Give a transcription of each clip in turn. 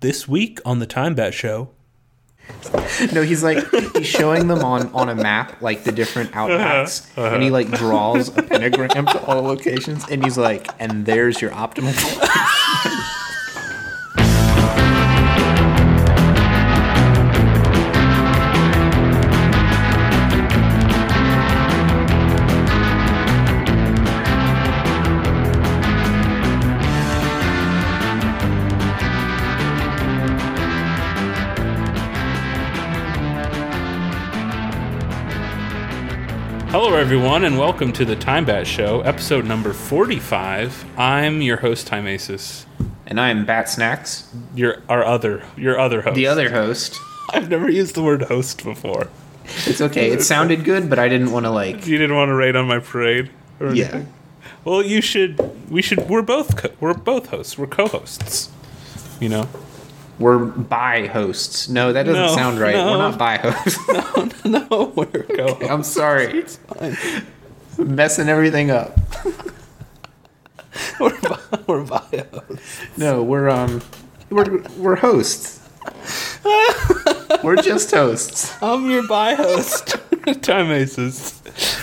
This week on the Time Bat Show. No, he's showing them on a map, like the different outbacks, and he like draws a pentagram to all locations, and he's like, and there's your optimal place. Hello, everyone, and welcome to the Time Bat Show, episode number 45. I'm your host, Time Aces. And I'm Bat Snacks. Your other host. The other host. I've never used the word host before. It's okay. It sounded good, but I didn't want to like. You didn't want to raid on my parade or anything? Yeah. Well, you should. We should. We're both hosts. We're co-hosts. You know. We're bi hosts. No, that doesn't sound right. No. We're not bi hosts. No, we're co-hosts. Okay, I'm sorry. It's fine. Messing everything up. We're bi hosts. No, we're hosts. We're just hosts. I'm your bi host, Time Aces.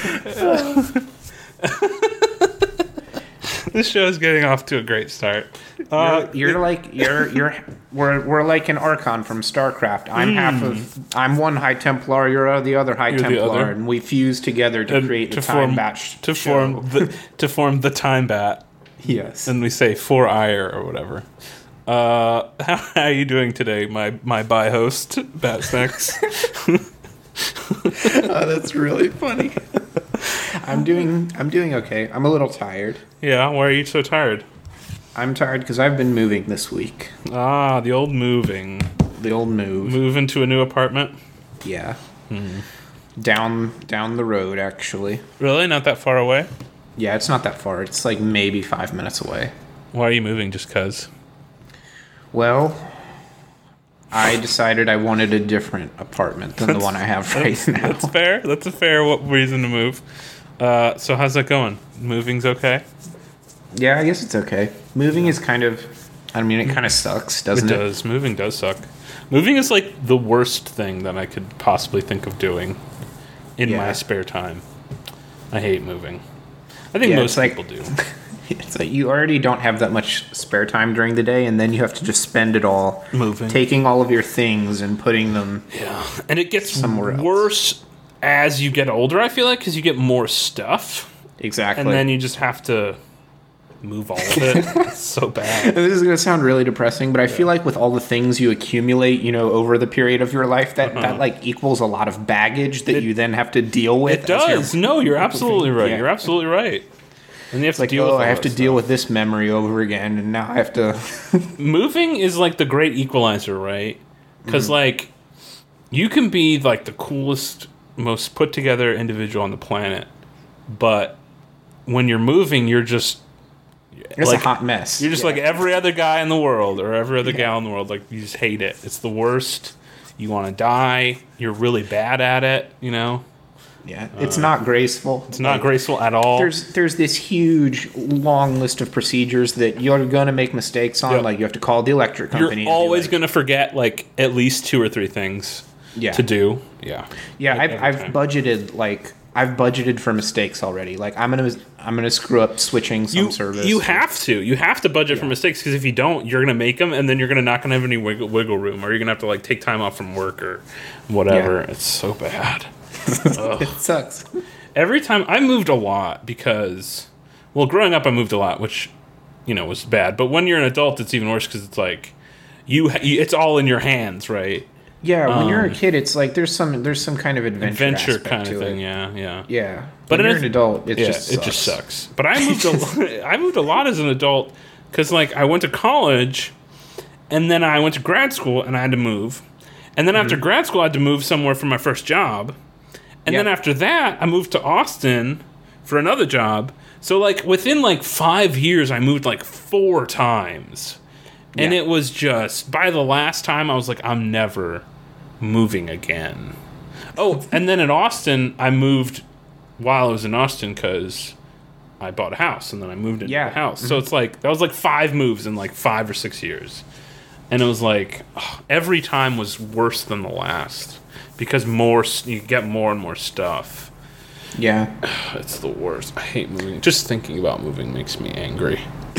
This show is getting off to a great start. We're like an Archon from StarCraft. I'm one High Templar. You're the other High Templar, and we fuse together to create the Time Bat to form the Time Bat. Yes, and we say for ire or whatever. How are you doing today, my bi host, Bat Snacks? Oh, that's really funny. I'm doing okay. I'm a little tired. Yeah, why are you so tired? I'm tired because I've been moving this week. Ah, the old moving. The old move. Move into a new apartment? Yeah. Down the road, actually. Really? Not that far away? Yeah, it's not that far. It's like maybe 5 minutes away. Why are you moving? Just because? Well, I decided I wanted a different apartment than the one I have right now. That's fair. That's a fair reason to move. So how's that going? Moving's okay? Yeah, I guess it's okay. Moving is kind of, it kind of sucks, doesn't it? It does. Moving does suck. Moving is like the worst thing that I could possibly think of doing in my spare time. I hate moving. I think most people do. It's like you already don't have that much spare time during the day, and then you have to just spend it all moving, taking all of your things and putting them. Yeah, and it gets somewhere worse as you get older. I feel like because you get more stuff. Exactly, and then you just have to move all of it. It's so bad. This is going to sound really depressing, but I feel like with all the things you accumulate, over the period of your life, that like equals a lot of baggage that you then have to deal with. It does. No, you're absolutely right. Yeah. You're absolutely right. And you have to deal with I have to deal with this memory over again, and now I have to. Moving is like the great equalizer, right? Because like you can be like the coolest, most put together individual on the planet, but when you're moving, you're just. It's like a hot mess. You're just like every other guy in the world or every other gal in the world. Like, you just hate it. It's the worst. You want to die. You're really bad at it, Yeah, it's not graceful. It's not graceful at all. There's this huge, long list of procedures that you're going to make mistakes on. Yep. Like, you have to call the electric company. You're always going to forget, like, at least 2 or 3 things to do. Yeah. Yeah, I've budgeted for mistakes already. Like I'm gonna screw up switching some service. You have to budget for mistakes, because if you don't, you're gonna make them, and then you're not gonna have any wiggle room, or you're gonna have to like take time off from work or whatever. Yeah. It's so bad. It sucks. Every time I moved a lot because, well, growing up I moved a lot, which was bad. But when you're an adult, it's even worse because it's like it's all in your hands, right? Yeah, when you're a kid, it's like there's some kind of adventure kind of thing. It. Yeah. But when you're an adult, it just sucks. But I moved a lot as an adult because like I went to college, and then I went to grad school, and I had to move, and then after grad school, I had to move somewhere for my first job, and then after that, I moved to Austin for another job. So like within like 5 years, I moved like 4 times. And it was just, by the last time, I was like, I'm never moving again. Oh, and then in Austin, I moved while I was in Austin because I bought a house, and then I moved into the house. So it's like, that was like 5 moves in like 5 or 6 years. and it was like every time was worse than the last because you get more and more stuff. Yeah. It's the worst. I hate moving. Just thinking about moving makes me angry.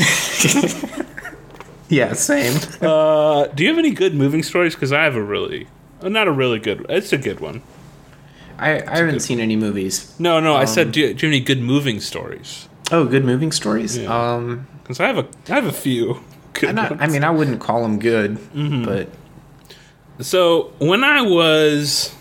Yeah, same. Do you have any good moving stories? Because I have not a really good. It's a good one. I haven't seen any movies. No. I said, do you have any good moving stories? Oh, good moving stories. Yeah. Because I have a few. I wouldn't call them good, but so when I was,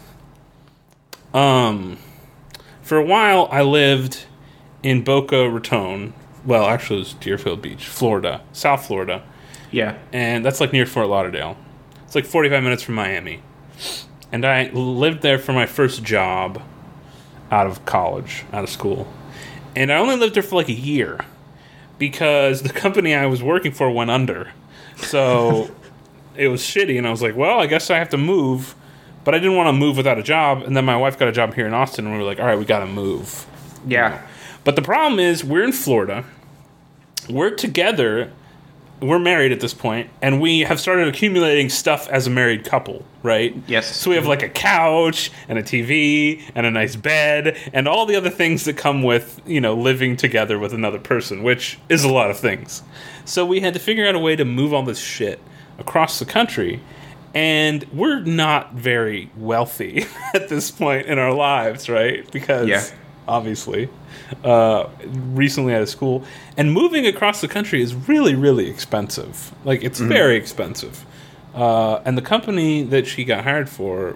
for a while I lived in Boca Raton. Well, actually, it was Deerfield Beach, Florida, South Florida. Yeah, and that's like near Fort Lauderdale. It's like 45 minutes from Miami, and I lived there for my first job out of school, and I only lived there for like a year. Because the company I was working for went under. So it was shitty, and I was like, well, I guess I have to move. But I didn't want to move without a job, and then my wife got a job here in Austin, and we were like, all right, we got to move. Yeah. But the problem is, we're in Florida. We're together. We're married at this point, and we have started accumulating stuff as a married couple, right? Yes. So we have like a couch and a TV and a nice bed and all the other things that come with, living together with another person, which is a lot of things. So we had to figure out a way to move all this shit across the country, and we're not very wealthy at this point in our lives, right? Because obviously, recently out of school, and moving across the country is really, really expensive. Like, it's very expensive. And the company that she got hired for,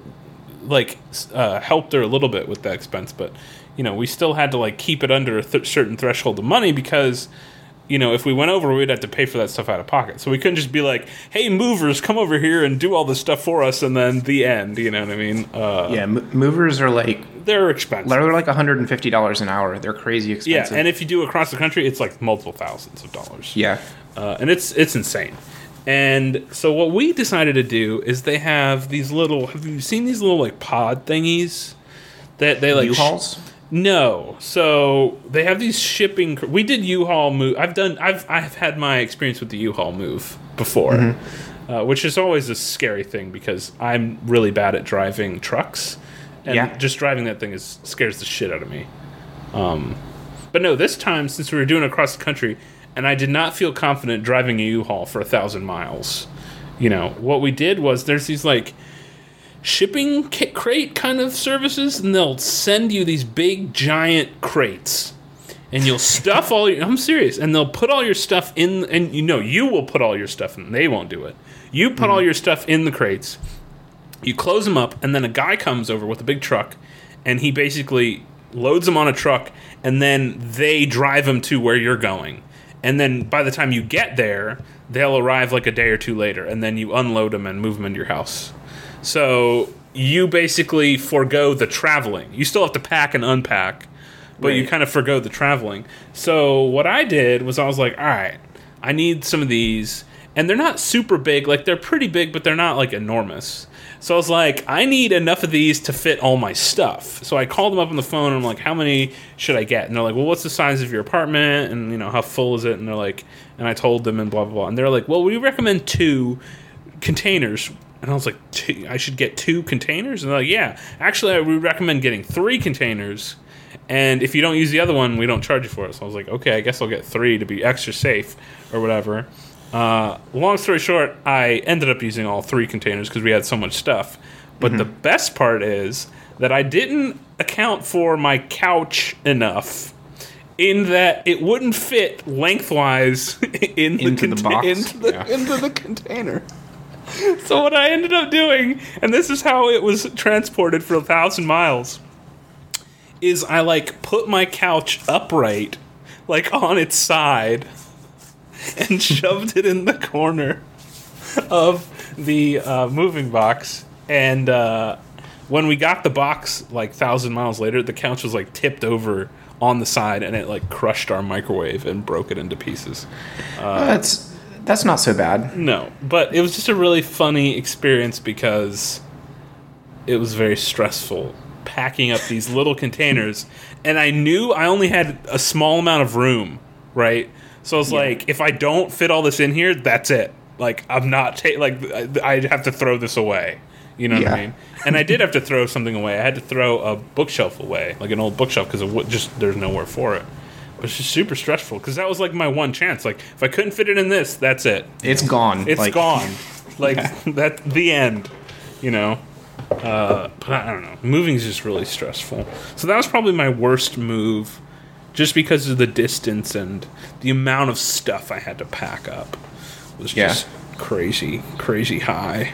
helped her a little bit with that expense, but, we still had to, keep it under a certain threshold of money because, if we went over, we'd have to pay for that stuff out of pocket. So we couldn't just be like, hey, movers, come over here and do all this stuff for us, and then the end, you know what I mean? Movers are they're expensive. They're like $150 an hour. They're crazy expensive. Yeah, and if you do across the country, it's like multiple thousands of dollars. Yeah. And it's insane. And so what we decided to do is they have these little, have you seen these little pod thingies? That they U-Hauls? No. So they have these shipping, we did U-Haul move. I've had my experience with the U-Haul move before, which is always a scary thing because I'm really bad at driving trucks. And just driving that thing scares the shit out of me. But no, this time, since we were doing it across the country, and I did not feel confident driving a U-Haul for 1,000 miles, what we did was there's these, shipping crate kind of services, and they'll send you these big, giant crates. And you'll stuff I'm serious, and they'll put all your stuff in, and you will put all your stuff in. They won't do it. You put all your stuff in the crates. You close them up, and then a guy comes over with a big truck, and he basically loads them on a truck, and then they drive them to where you're going. And then by the time you get there, they'll arrive a day or two later, and then you unload them and move them into your house. So you basically forego the traveling. You still have to pack and unpack, but you kind of forgo the traveling. So what I did was I was like, all right, I need some of these. And they're not super big. They're pretty big, but they're not, enormous. So I was like, I need enough of these to fit all my stuff. So I called them up on the phone, and I'm like, how many should I get? And they're like, well, what's the size of your apartment? And, how full is it? And they're like, and I told them, and blah, blah, blah. And they're like, well, we recommend 2 containers. And I was like, I should get 2 containers? And they're like, yeah. Actually, we recommend getting 3 containers. And if you don't use the other one, we don't charge you for it. So I was like, okay, I guess I'll get 3 to be extra safe or whatever. Long story short, I ended up using all 3 containers because we had so much stuff. But the best part is that I didn't account for my couch enough in that it wouldn't fit lengthwise into the box. Into the container. So what I ended up doing, and this is how it was transported for 1,000 miles, is I put my couch upright, on its side, and shoved it in the corner of the moving box. And when we got the box 1,000 miles later, the couch was tipped over on the side, and it crushed our microwave and broke it into pieces. That's not so bad. No, but it was just a really funny experience because it was very stressful packing up these little containers, and I knew I only had a small amount of room, right? So I was like, if I don't fit all this in here, that's it. like I'm not I have to throw this away. You know what I Yeah. mean? And I did have to throw something away. I had to throw a bookshelf away, like an old bookshelf, because there's nowhere for it. But it's just super stressful because that was like my one chance. Like if I couldn't fit it in this, that's it. It's gone. It's like, gone. Like that's the end. You know. But I don't know. Moving is just really stressful. So that was probably my worst move, just because of the distance and the amount of stuff I had to pack up was just crazy high.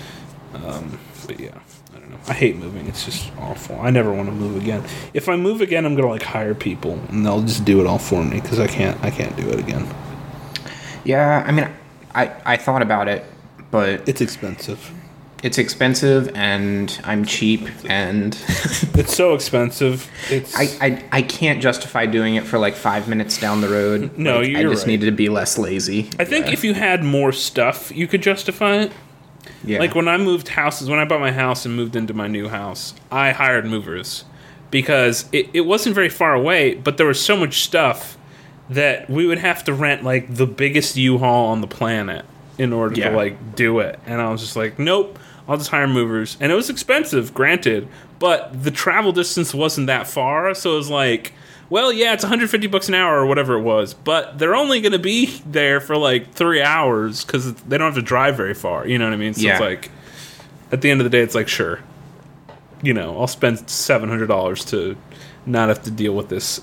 But yeah, I don't know. I hate moving. It's just awful. I never want to move again. If I move again, I'm gonna like hire people and they'll just do it all for me because I can't do it again. Yeah, I mean, I thought about it, but It's expensive. it's expensive and I'm cheap and It's so expensive. It's I can't justify doing it for like 5 minutes down the road. No, Like, I you're just right. needed to be less lazy. I think if you had more stuff, you could justify it. Yeah. Like when I moved houses, when I bought my house and moved into my new house, I hired movers because it wasn't very far away, but there was so much stuff that we would have to rent like the biggest U-Haul on the planet in order to like do it. And I was just like, nope, I'll just hire movers. And it was expensive, granted, but the travel distance wasn't that far, so it was like, well, yeah, it's $150 an hour or whatever it was, but they're only going to be there for like 3 hours because they don't have to drive very far. You know what I mean? So it's like, at the end of the day, it's like, sure, you know, I'll spend $700 to not have to deal with this.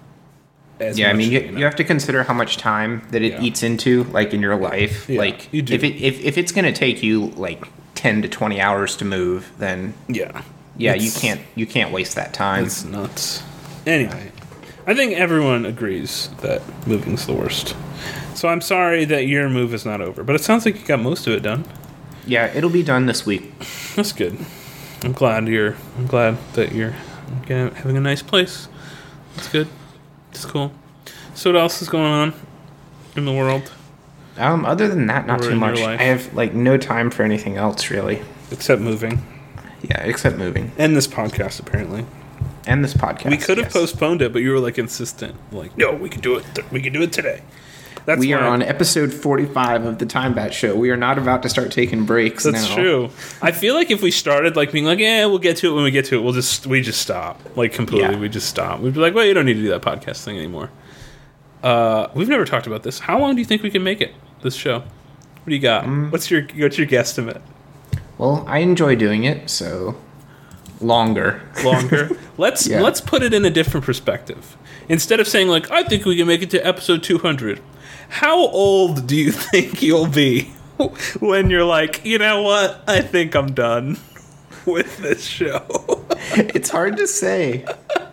I mean, you have to consider how much time that it eats into, like in your life. Yeah, like, you do. if it's going to take you like 10 to 20 hours to move, then yeah, you can't waste that time. It's nuts. Anyway, I think everyone agrees that moving's the worst. So I'm sorry that your move is not over, but it sounds like you got most of it done. Yeah, it'll be done this week. That's good. I'm glad that you're having a nice place. That's good. It's cool. So what else is going on in the world? Other than that, not Or too in your much. life? I have like no time for anything else really. Except moving. Yeah, except moving And this podcast, apparently. and this podcast. We could have yes. postponed it, but you were like insistent. Like, no, we can do it. We can do it today. That's We are why- on episode 45 of the Time Bat Show. We are not about to start taking breaks now. That's true. I feel like if we started like being like, yeah, we'll get to it when we get to it, we just stop. Like completely, Yeah. we just stop. We'd be like, well, you don't need to do that podcast thing anymore. We've never talked about this. How long do you think we can make it? This show? What do you got? What's your guesstimate? Well, I enjoy doing it, so longer. Longer? Let's put it in a different perspective. Instead of saying like, I think we can make it to episode 200. How old do you think you'll be when you're like, you know what? I think I'm done with this show. It's hard to say.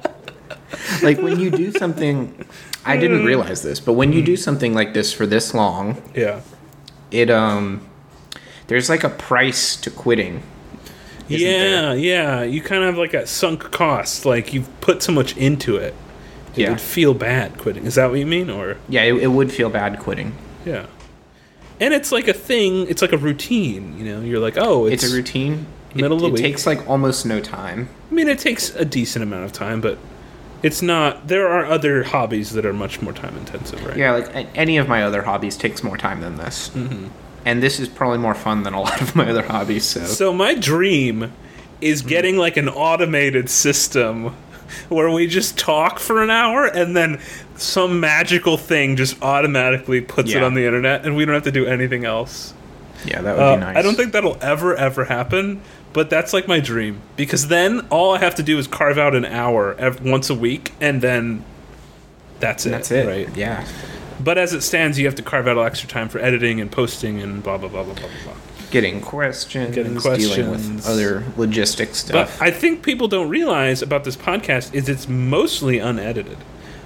Like when you do something, I didn't realize this, but when you do something like this for this long, Yeah. it there's like a price to quitting. isn't there? Yeah. You kind of have like a sunk cost. Like you've put so much into it. It Yeah. would feel bad quitting. Is that what you mean? Or Yeah, it would feel bad quitting. yeah. And it's like a thing. It's like a routine. You know, you're like, oh, It's a routine. Middle of the it week. takes like almost no time. I mean, it takes a decent amount of time, but it's not. There are other hobbies that are much more time intensive, right? Yeah, like any of my other hobbies takes more time than this. Mm-hmm. And this is probably more fun than a lot of my other hobbies, so. So my dream is getting like an automated system where we just talk for an hour and then some magical thing just automatically puts it Yeah. on the internet and we don't have to do anything else. Yeah, that would be nice. I don't think that'll ever happen, but that's like my dream because then all I have to do is carve out an hour once a week and then that's it. That's it. Right? Yeah. But as it stands, you have to carve out extra time for editing and posting and blah blah blah blah blah blah. Getting questions, dealing questions. with other logistics But stuff. I think people don't realize about this podcast is it's mostly unedited.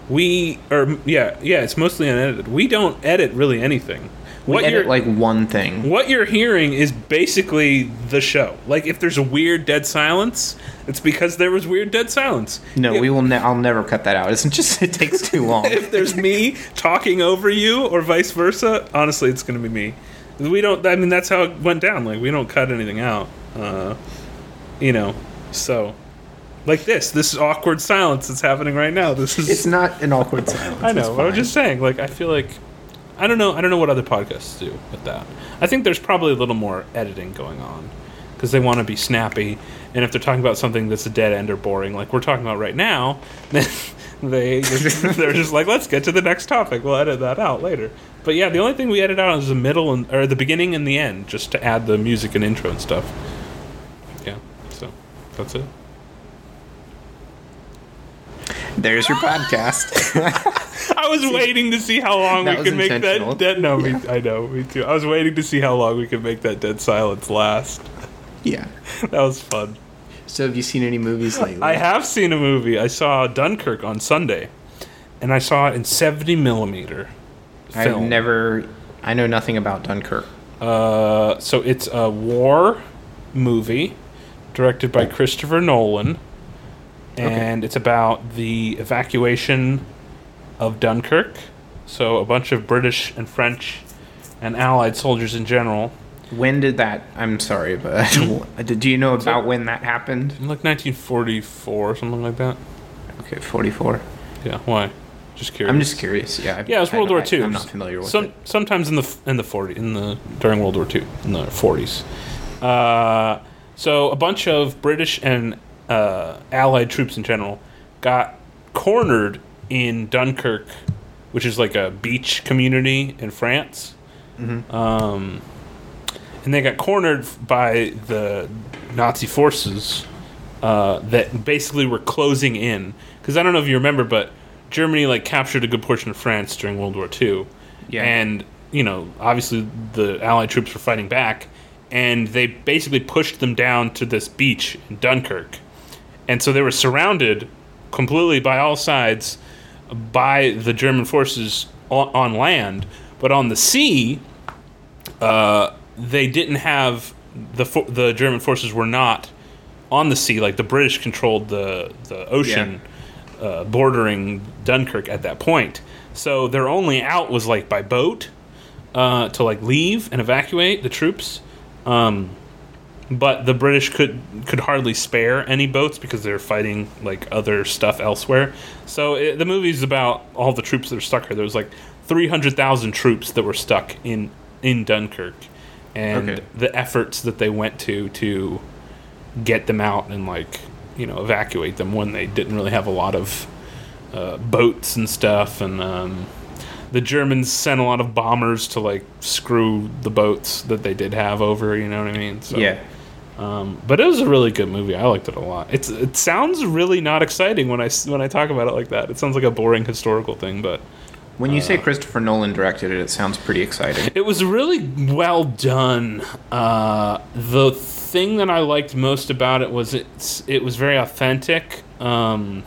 It's mostly unedited. We don't edit really anything. we edit like one thing. What you're hearing is basically the show. Like if there's a weird dead silence, it's because there was weird dead silence. No, If- we will. I'll never cut that out. It's just it takes too long. If there's me talking over you or vice versa, honestly, it's going to be me. We don't. I mean, that's how it went down. Like we don't cut anything out. So like this is awkward silence that's happening right now. This is. It's not an awkward silence. I know. It's But I'm fine. just saying. Like I feel like I don't know what other podcasts do with that. I think there's probably a little more editing going on because they want to be snappy. And if they're talking about something that's a dead end or boring, like we're talking about right now, then they're just like, let's get to the next topic. We'll edit that out later. But yeah, the only thing we edit out is the middle or the beginning and the end, just to add the music and intro and stuff. Yeah, so that's it. There's your podcast. I was waiting to see how long we could make that dead. No, Yeah. I know, me too. I was waiting to see how long we could make that dead silence last. Yeah. That was fun. So have you seen any movies lately? I have seen a movie. I saw Dunkirk on Sunday, and I saw it in 70 millimeter film. I know nothing about Dunkirk. So it's a war movie directed by Christopher Nolan, and it's about the evacuation of Dunkirk. So a bunch of British and French and Allied soldiers in general. When did that... I'm sorry, but do you know about when that happened? Like 1944, something like that. Okay, 44. Yeah, why? Just curious. I'm just curious. Yeah, Yeah, it was World War II. I'm not familiar with it. Sometimes during World War II, in the 40s. So a bunch of British and Allied troops in general got cornered in Dunkirk, which is like a beach community in France. Mm-hmm. And they got cornered by the Nazi forces that basically were closing in. Because I don't know if you remember, but Germany like captured a good portion of France during World War II. Yeah. And, obviously the Allied troops were fighting back. And they basically pushed them down to this beach in Dunkirk. And so they were surrounded completely by all sides by the German forces on land. But on the sea, they didn't have... The German forces were not on the sea. Like, the British controlled the ocean bordering Dunkirk at that point. So their only out was, like, by boat to, like, leave and evacuate the troops. But the British could hardly spare any boats because they were fighting like other stuff elsewhere. So the movie's about all the troops that are stuck here. There was like 300,000 troops that were stuck in Dunkirk, and the efforts that they went to get them out and evacuate them when they didn't really have a lot of boats and stuff. And the Germans sent a lot of bombers to screw the boats that they did have over. You know what I mean? So, yeah. But it was a really good movie. I liked it a lot. It sounds really not exciting when I talk about it like that. It sounds like a boring historical thing, but when you say Christopher Nolan directed it, it sounds pretty exciting. It was really well done. The thing that I liked most about it was it was very authentic. Most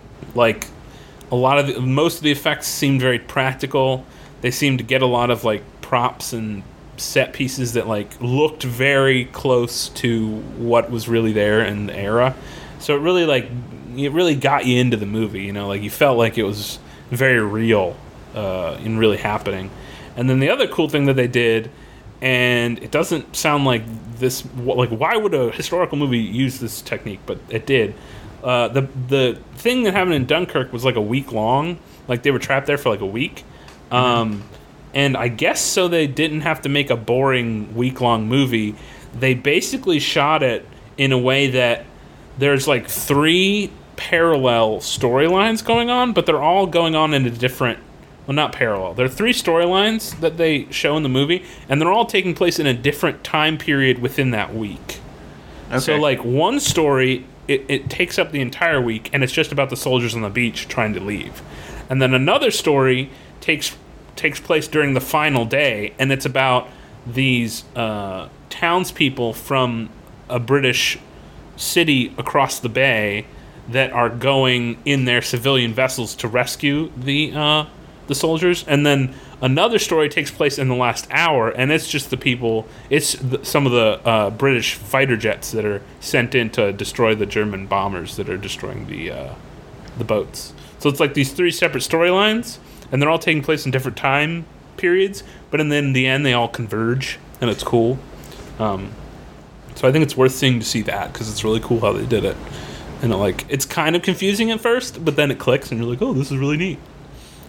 of the effects seemed very practical. They seemed to get a lot of props and set pieces that looked very close to what was really there in the era. So it really got you into the movie. You felt like it was very real and really happening. And then the other cool thing that they did, and it doesn't sound like this, why would a historical movie use this technique? But it did. The thing that happened in Dunkirk was a week long. They were trapped there for a week. And I guess so they didn't have to make a boring week-long movie. They basically shot it in a way that there's 3 parallel storylines going on, but they're all going on in a different... Well, not parallel. There are 3 storylines that they show in the movie, and they're all taking place in a different time period within that week. Okay. So, one story, it takes up the entire week, and it's just about the soldiers on the beach trying to leave. And then another story takes place during the final day, and it's about these townspeople from a British city across the bay that are going in their civilian vessels to rescue the soldiers. And then another story takes place in the last hour, and it's just the people. It's some of the British fighter jets that are sent in to destroy the German bombers that are destroying the boats. So it's these 3 separate storylines. And they're all taking place in different time periods, but in the end, they all converge, and it's cool. So I think it's worth seeing to see that, because it's really cool how they did it. And it's kind of confusing at first, but then it clicks, and you're like, oh, this is really neat.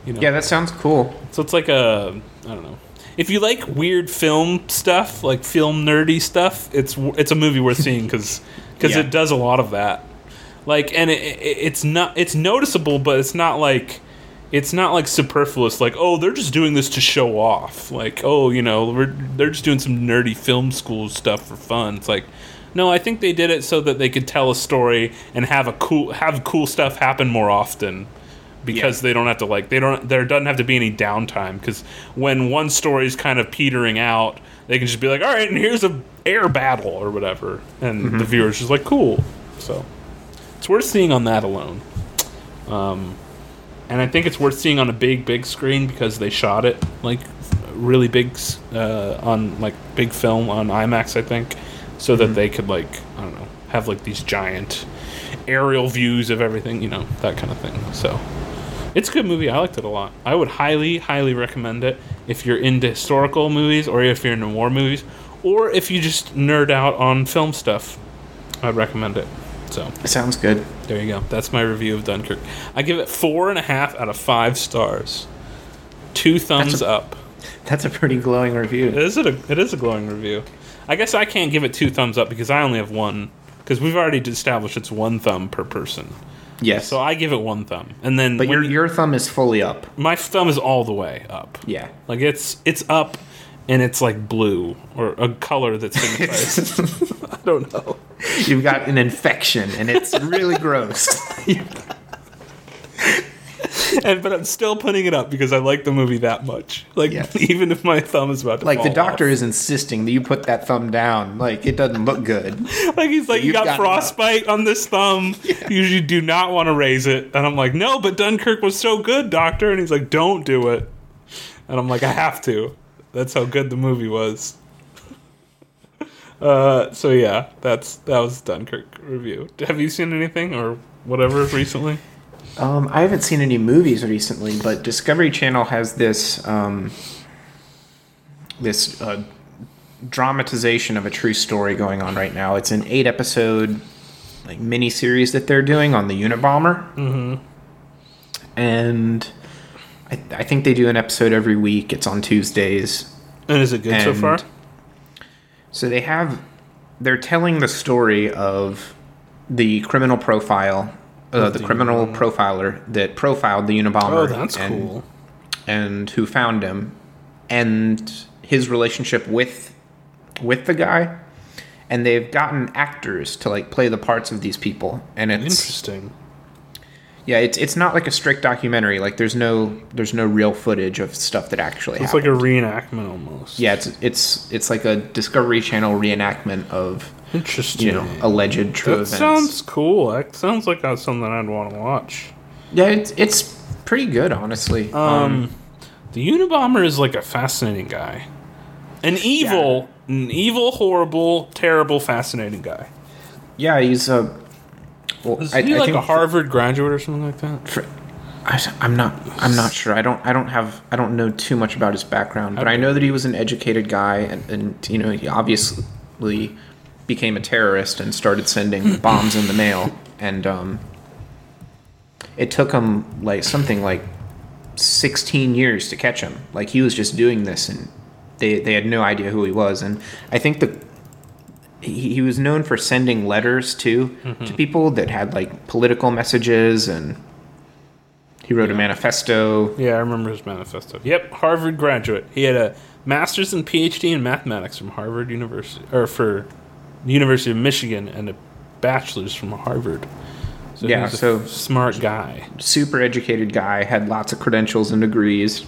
You know? Yeah, that sounds cool. So it's like I don't know. If you like weird film stuff, like film nerdy stuff, it's a movie worth seeing because Yeah. it does a lot of that. Like, and it's noticeable, but it's not like superfluous. Like, oh, they're just doing this to show off. Like, oh, they're just doing some nerdy film school stuff for fun. It's like, no, I think they did it so that they could tell a story and have cool stuff happen more often. Because they don't have to there doesn't have to be any downtime. Because when one story's kind of petering out, they can just be like, all right, and here's a air battle or whatever, and the viewer's just like, cool. So it's worth seeing on that alone. And I think it's worth seeing on a big screen because they shot it like really big on like big film on IMAX, I think, so that they could have like these giant aerial views of everything, that kind of thing. So it's a good movie. I liked it a lot. I would highly recommend it if you're into historical movies or if you're into war movies or if you just nerd out on film stuff. I'd recommend it. So Sounds good. there you go. That's my review of Dunkirk. I give it 4.5 out of 5 stars. 2 thumbs up. That's a pretty glowing review. It is a glowing review. I guess I can't give it 2 thumbs up because I only have 1. Because we've already established it's 1 thumb per person. Yes. So I give it 1 thumb. And then But your thumb is fully up. my thumb is all the way up. Yeah. Like it's up and it's like blue or a color that signifies I don't know. You've got an infection, and it's really gross. But I'm still putting it up because I like the movie that much. Like, Yes. even if my thumb is about to Like, the fall doctor off. is insisting that you put that thumb down. Like, it doesn't look good. Like, he's like, you You've got got frostbite on this thumb. You usually do not want to raise it. And I'm like, no, but Dunkirk was so good, doctor. And he's like, don't do it. And I'm like, I have to. That's how good the movie was. So yeah, that was Dunkirk review. Have you seen anything or whatever recently? I haven't seen any movies recently, but Discovery Channel has this dramatization of a true story going on right now. It's an 8-episode mini series that they're doing on the Unabomber, and I think they do an episode every week. It's on Tuesdays. And is it good so far? So they're telling the story of the criminal profile. The criminal profiler that profiled the Unabomber. Oh, that's cool. And who found him, and his relationship with the guy, and they've gotten actors to play the parts of these people, and it's Interesting. Yeah, it's not like a strict documentary. Like there's no real footage of stuff that actually It's happened. like a reenactment almost. Yeah, it's like a Discovery Channel reenactment of Interesting. alleged true That events. sounds cool. That sounds like that's something I'd want to watch. Yeah, it's pretty good, honestly. The Unabomber is like a fascinating guy. An evil, horrible, terrible, fascinating guy. Yeah, he's a. Well, Is he like a Harvard graduate or something like that? I'm not sure. I don't know too much about his background, but I know that he was an educated guy, and he obviously became a terrorist and started sending bombs in the mail, and it took him something like 16 years to catch him. Like he was just doing this, and they had no idea who he was, and I think he was known for sending letters to people that had political messages, and he wrote a manifesto. Yeah, I remember his manifesto. Yep, Harvard graduate. He had a master's and PhD in mathematics from Harvard University, or for the University of Michigan, and a bachelor's from Harvard. So Yeah, he's so- a smart guy. Super educated guy, had lots of credentials and degrees.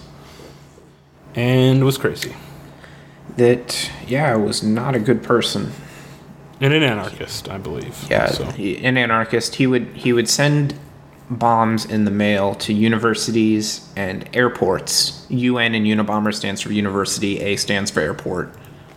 And was crazy. That was not a good person. And an anarchist, I believe. Yeah, So. an anarchist. He would send bombs in the mail to universities and airports. UN and Unabomber stands for university. A stands for airport.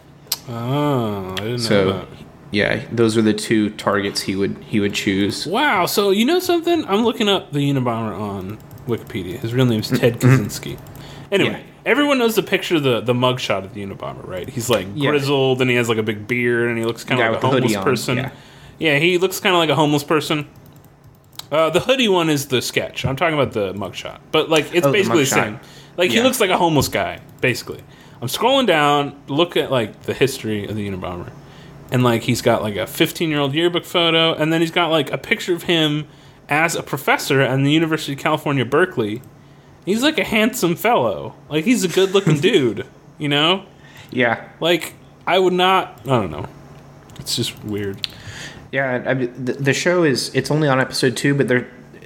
Oh, I didn't know So, that. yeah, those were the two targets he would choose. Wow, so you know something? I'm looking up the Unabomber on Wikipedia. His real name is Ted Kaczynski. Anyway, Yeah. everyone knows the picture of the mugshot of the Unabomber, right? He's Yeah. grizzled and he has a big beard and he looks kind Guy of with like a the hoodie homeless on, person. yeah. Yeah, he looks kind of like a homeless person. The hoodie one is the sketch. I'm talking about the mugshot. But, like, it's basically the same. Like, he looks like a homeless guy, basically. I'm scrolling down, look at, like, the history of the Unabomber. And, like, he's got, like, a 15-year-old yearbook photo. And then he's got, like, a picture of him as a professor at the University of California, Berkeley. He's, like, a handsome fellow. Like, he's a good-looking dude, you know? Yeah. Like, I would not... I don't know. It's just weird. Yeah, I mean, the show it's only on episode 2, but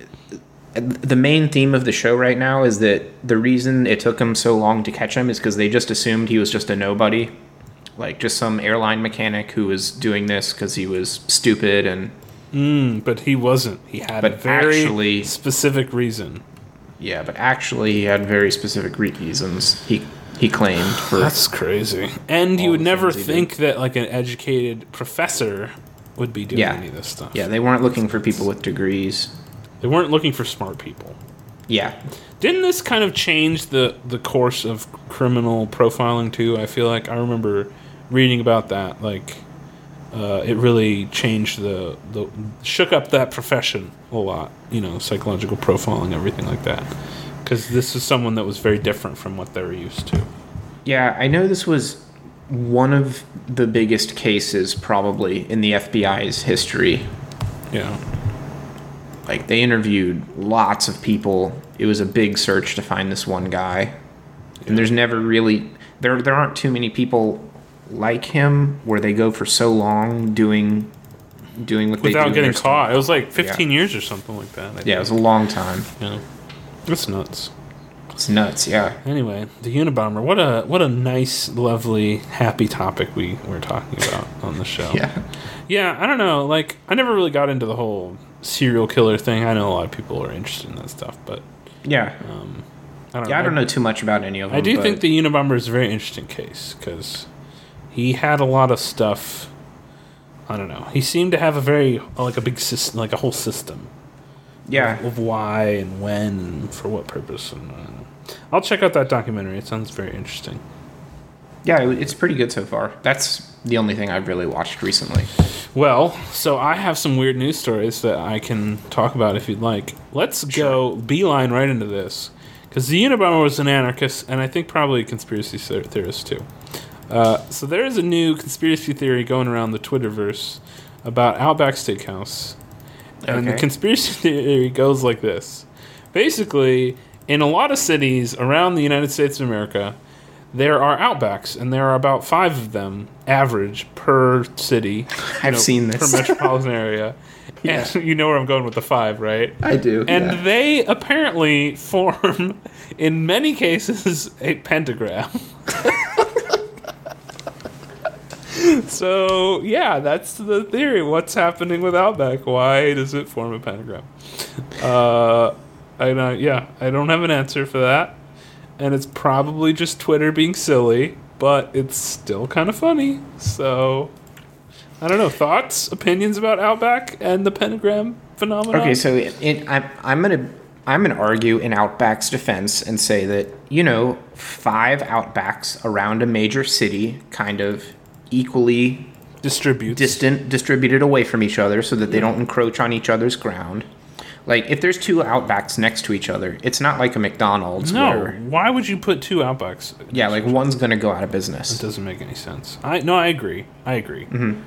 the main theme of the show right now is that the reason it took them so long to catch him is because they just assumed he was just a nobody, like just some airline mechanic who was doing this because he was stupid and. But he wasn't. He had a very specific reason. Yeah, but actually he had very specific reasons. He claimed for. That's crazy. And you would never think that like an educated professor would be doing any of this stuff. Yeah, they weren't looking for people with degrees. They weren't looking for smart people. Yeah. Didn't this kind of change the course of criminal profiling too? I feel like I remember reading about that. Like, it really changed shook up that profession a lot. You know, psychological profiling, everything like that. Because this is someone that was very different from what they were used to. Yeah, I know this was one of the biggest cases probably in the FBI's history. Yeah. Like, they interviewed lots of people. It was a big search to find this one guy. Yeah. And there's never really... There aren't too many people like him where they go for so long doing what they do. Without getting caught. It was like 15 years or something like that. Yeah, it was a long time. Yeah. It's nuts. It's nuts, yeah. Anyway, the Unabomber. What a nice, lovely, happy topic we were talking about on the show. Yeah. Yeah, I don't know. Like, I never really got into the whole serial killer thing. I know a lot of people are interested in that stuff, but... Yeah. I don't know. I don't know too much about any of them. I do think the Unabomber is a very interesting case, because he had a lot of stuff... I don't know. He seemed to have a big system, like a whole system. Yeah. Of why and when and for what purpose. And I'll check out that documentary. It sounds very interesting. Yeah, it's pretty good so far. That's the only thing I've really watched recently. Well, so I have some weird news stories that I can talk about if you'd like. Let's go beeline right into this. Because the Unabomber was an anarchist, and I think probably a conspiracy theorist too. So there is a new conspiracy theory going around the Twitterverse about Outback Steakhouse. And the conspiracy theory goes like this. Basically, in a lot of cities around the United States of America, there are Outbacks, and there are about 5 of them, average, per city. I've seen this. Per metropolitan area. Yeah. And you know where I'm going with the 5, right? I do. And they apparently form, in many cases, a pentagram. So, yeah, that's the theory. What's happening with Outback? Why does it form a pentagram? I don't have an answer for that. And it's probably just Twitter being silly, but it's still kind of funny. So, I don't know. Thoughts, opinions about Outback and the pentagram phenomenon? Okay, so I'm gonna argue in Outback's defense and say that 5 Outbacks around a major city kind of equally distributed away from each other so that they don't encroach on each other's ground. Like, if there's 2 Outbacks next to each other, it's not like a McDonald's. No, why would you put 2 Outbacks? Yeah, like one's going to go out of business. It doesn't make any sense. I agree. Mm-hmm.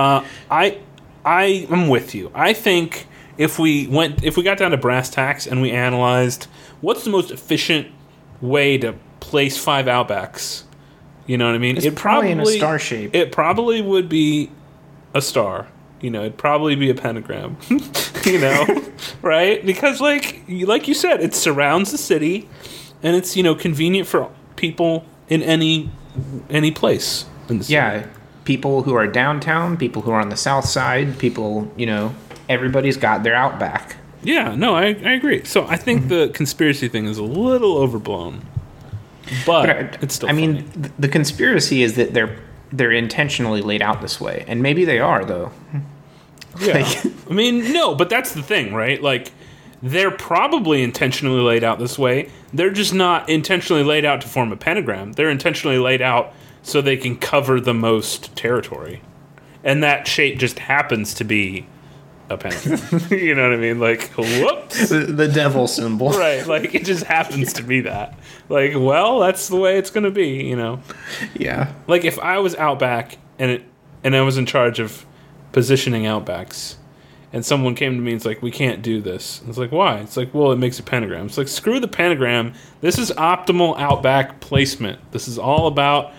I'm with you. I think if we got down to brass tacks and we analyzed what's the most efficient way to place 5 Outbacks, you know what I mean? It's probably in a star shape. It probably would be a star. It'd probably be a pentagram. Right? Because like you said, it surrounds the city, and it's convenient for people in any place in the city. Yeah, people who are downtown, people who are on the south side, people everybody's got their Outback. Yeah, no, I agree. So I think the conspiracy thing is a little overblown, but it's still funny. Mean, the conspiracy is that they're intentionally laid out this way, and maybe they are though. Yeah, no, but that's the thing, right? Like, they're probably intentionally laid out this way. They're just not intentionally laid out to form a pentagram. They're intentionally laid out so they can cover the most territory, and that shape just happens to be a pentagram. You know what I mean? Like, whoops. The devil symbol. Right, like, it just happens to be that. Like, well, that's the way it's going to be, you know? Yeah. Like, if I was Outback and I was in charge of positioning Outbacks, and someone came to me and it's like, we can't do this. It's like, why? It's like, well, it makes a pentagram. It's like, screw the pentagram. This is optimal Outback placement. This is all about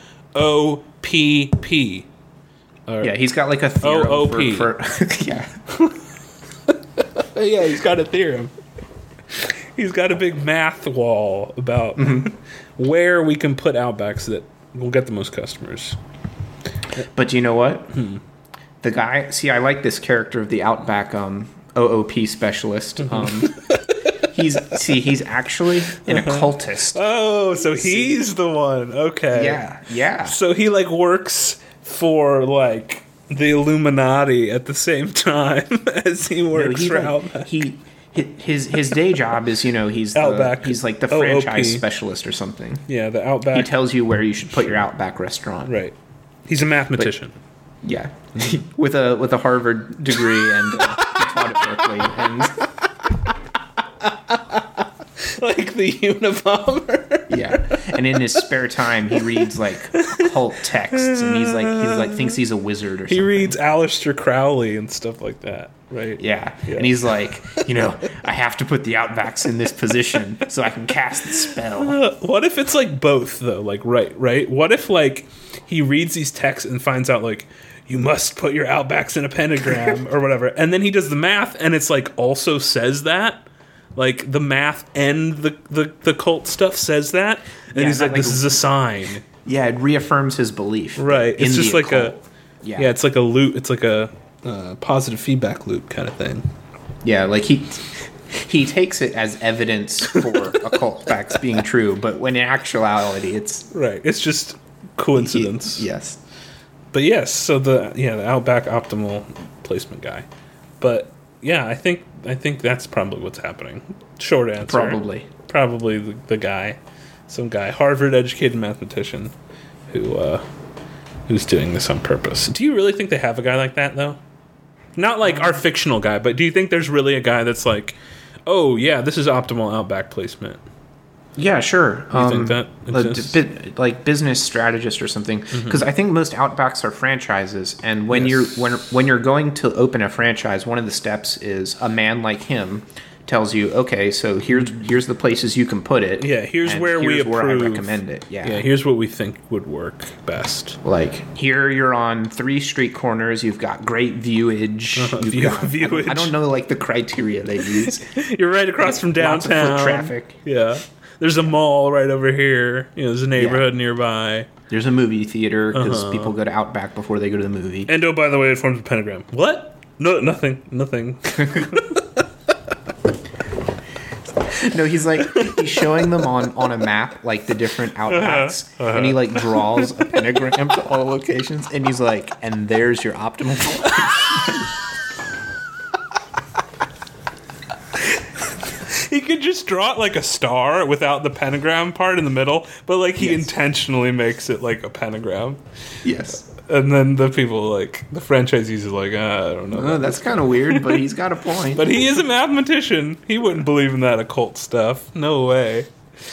OPP. Yeah, he's got like a theorem OOP. for yeah. Yeah, he's got a theorem. He's got a big math wall about where we can put Outbacks that will get the most customers. But you know what? The guy, see, I like this character of the Outback OOP specialist. He's actually an occultist. Oh, so he's the one. Okay. Yeah. So he like works for like the Illuminati at the same time as he works for Outback. His day job is, you know, he's Outback. He's like the OOP. franchise specialist or something. Yeah, the Outback. He tells you where you should put your Outback restaurant. Right. He's a mathematician. Yeah, with a Harvard degree and he taught at Berkeley and Like the Unabomber. yeah, and in his spare time he reads like occult texts and he's like thinks he's a wizard or something. He reads Aleister Crowley and stuff like that, right? Yeah, and he's like, you know, I have to put the Outbacks in this position so I can cast the spell. What if it's like both though? Like right? What if like he reads these texts and finds out like you must put your Outbacks in a pentagram or whatever, and then he does the math and it's like also says that, like the math and the cult stuff says that, and he's like, this is a sign. Yeah, it reaffirms his belief. Right. It's just like occult. yeah, it's like a loop. It's like a positive feedback loop kind of thing. Yeah, like he takes it as evidence for occult facts being true, but when in actuality it's right. It's just coincidence. Yes. But yes, so the Outback optimal placement guy. But yeah, I think that's probably what's happening. Short answer. Probably the guy, some guy, Harvard educated mathematician who's doing this on purpose. Do you really think they have a guy like that though? Not like our fictional guy, but do you think there's really a guy that's like, oh yeah, this is optimal Outback placement? Yeah, sure. You think that exists? Like business strategist or something? Because I think most Outbacks are franchises, and when you're going to open a franchise, one of the steps is a man like him tells you, okay, so here's the places you can put it. Yeah, here's where I recommend it. Yeah, here's what we think would work best. Like here, you're on 3 street corners. You've got great viewage. Viewage. I don't know like the criteria they use. You're right across from downtown. Lots of foot traffic. Yeah. There's a mall right over here. You know, there's a neighborhood nearby. There's a movie theater because people go to Outback before they go to the movie. And oh, by the way, it forms a pentagram. What? No, nothing. No, he's showing them on a map, like the different Outbacks, and he like draws a pentagram to all locations, and he's like, and there's your optimal place. He could just draw it like a star without the pentagram part in the middle, but like he intentionally makes it like a pentagram. Yes. And then the people like the franchisees are like, I don't know. Oh, that's kind of weird, but he's got a point. But he is a mathematician. He wouldn't believe in that occult stuff. No way.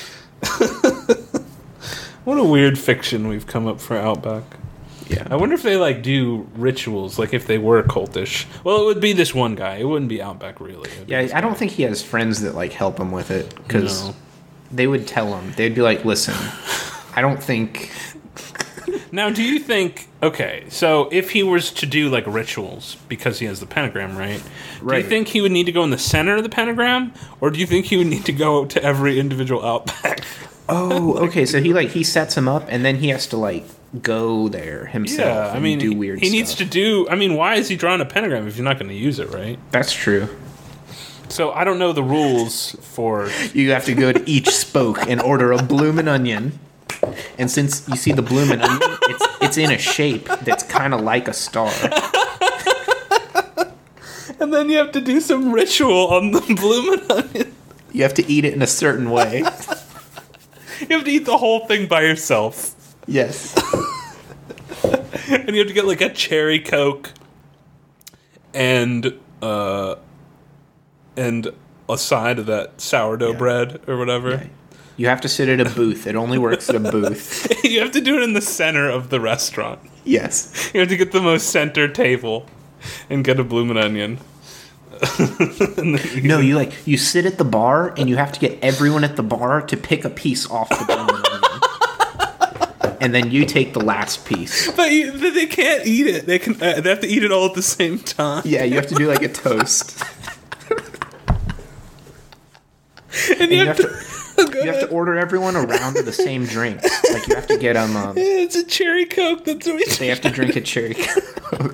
What a weird fiction we've come up for Outback. Yeah. I wonder if they like do rituals, like if they were cultish. Well, it would be this one guy. It wouldn't be Outback really. Yeah, I don't think he has friends that like help him with it because they would tell him. They'd be like, "Listen, I don't think." Now, do you think? Okay, so if he was to do like rituals because he has the pentagram, right? Do you think he would need to go in the center of the pentagram, or do you think he would need to go to every individual Outback? Oh, okay. So he sets him up, and then he has to like go there himself. Yeah, I mean, do weird. He needs to do. I mean, why is he drawing a pentagram if you're not going to use it, right? That's true. So I don't know the rules for. You have to go to each spoke and order a bloomin' onion. And since you see the bloomin' onion, it's in a shape that's kind of like a star. And then you have to do some ritual on the bloomin' onion. You have to eat it in a certain way. You have to eat the whole thing by yourself. Yes. And you have to get like a cherry Coke and and a side of that sourdough bread or whatever. Yeah. You have to sit at a booth. It only works at a booth. You have to do it in the center of the restaurant. Yes. You have to get the most center table and get a bloomin' onion. No, you sit at the bar and you have to get everyone at the bar to pick a piece off the bloomin' onion. And then you take the last piece. But they can't eat it. They have to eat it all at the same time. Yeah, you have to do like a toast. And you have to you have to order everyone a round of the same drinks. Like you have to get them. It's a cherry Coke. That's what they have to drink a cherry Coke.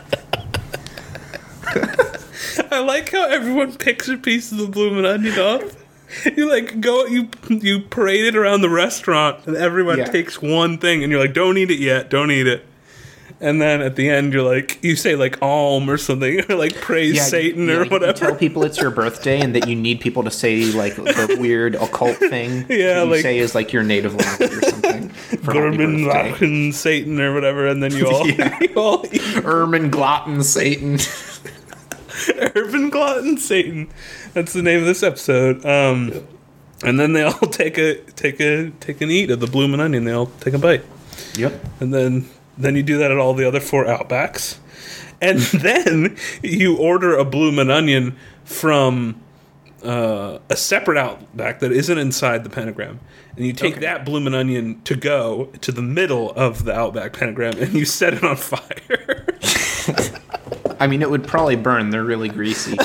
I like how everyone picks a piece of the bloomin' onion off. You like go, you parade it around the restaurant, and everyone takes one thing, and you're like, "Don't eat it yet, don't eat it." And then at the end, you're like, you say like "Alm" or something, or like praise Satan or whatever. You tell people it's your birthday and that you need people to say like the weird occult thing. Yeah, that you say is like your native language or something. Gorman Glocken Satan or whatever, and then you all, you all eat. Ermin Glotten Satan. Urban Glutton Satan. That's the name of this episode. And then they all take an eat of the bloomin' onion. They all take a bite. Yep. And then you do that at all the other 4 Outbacks. And then you order a bloomin' onion from a separate Outback that isn't inside the pentagram. And you take that bloomin' onion to go to the middle of the Outback pentagram and you set it on fire. I mean, it would probably burn. They're really greasy.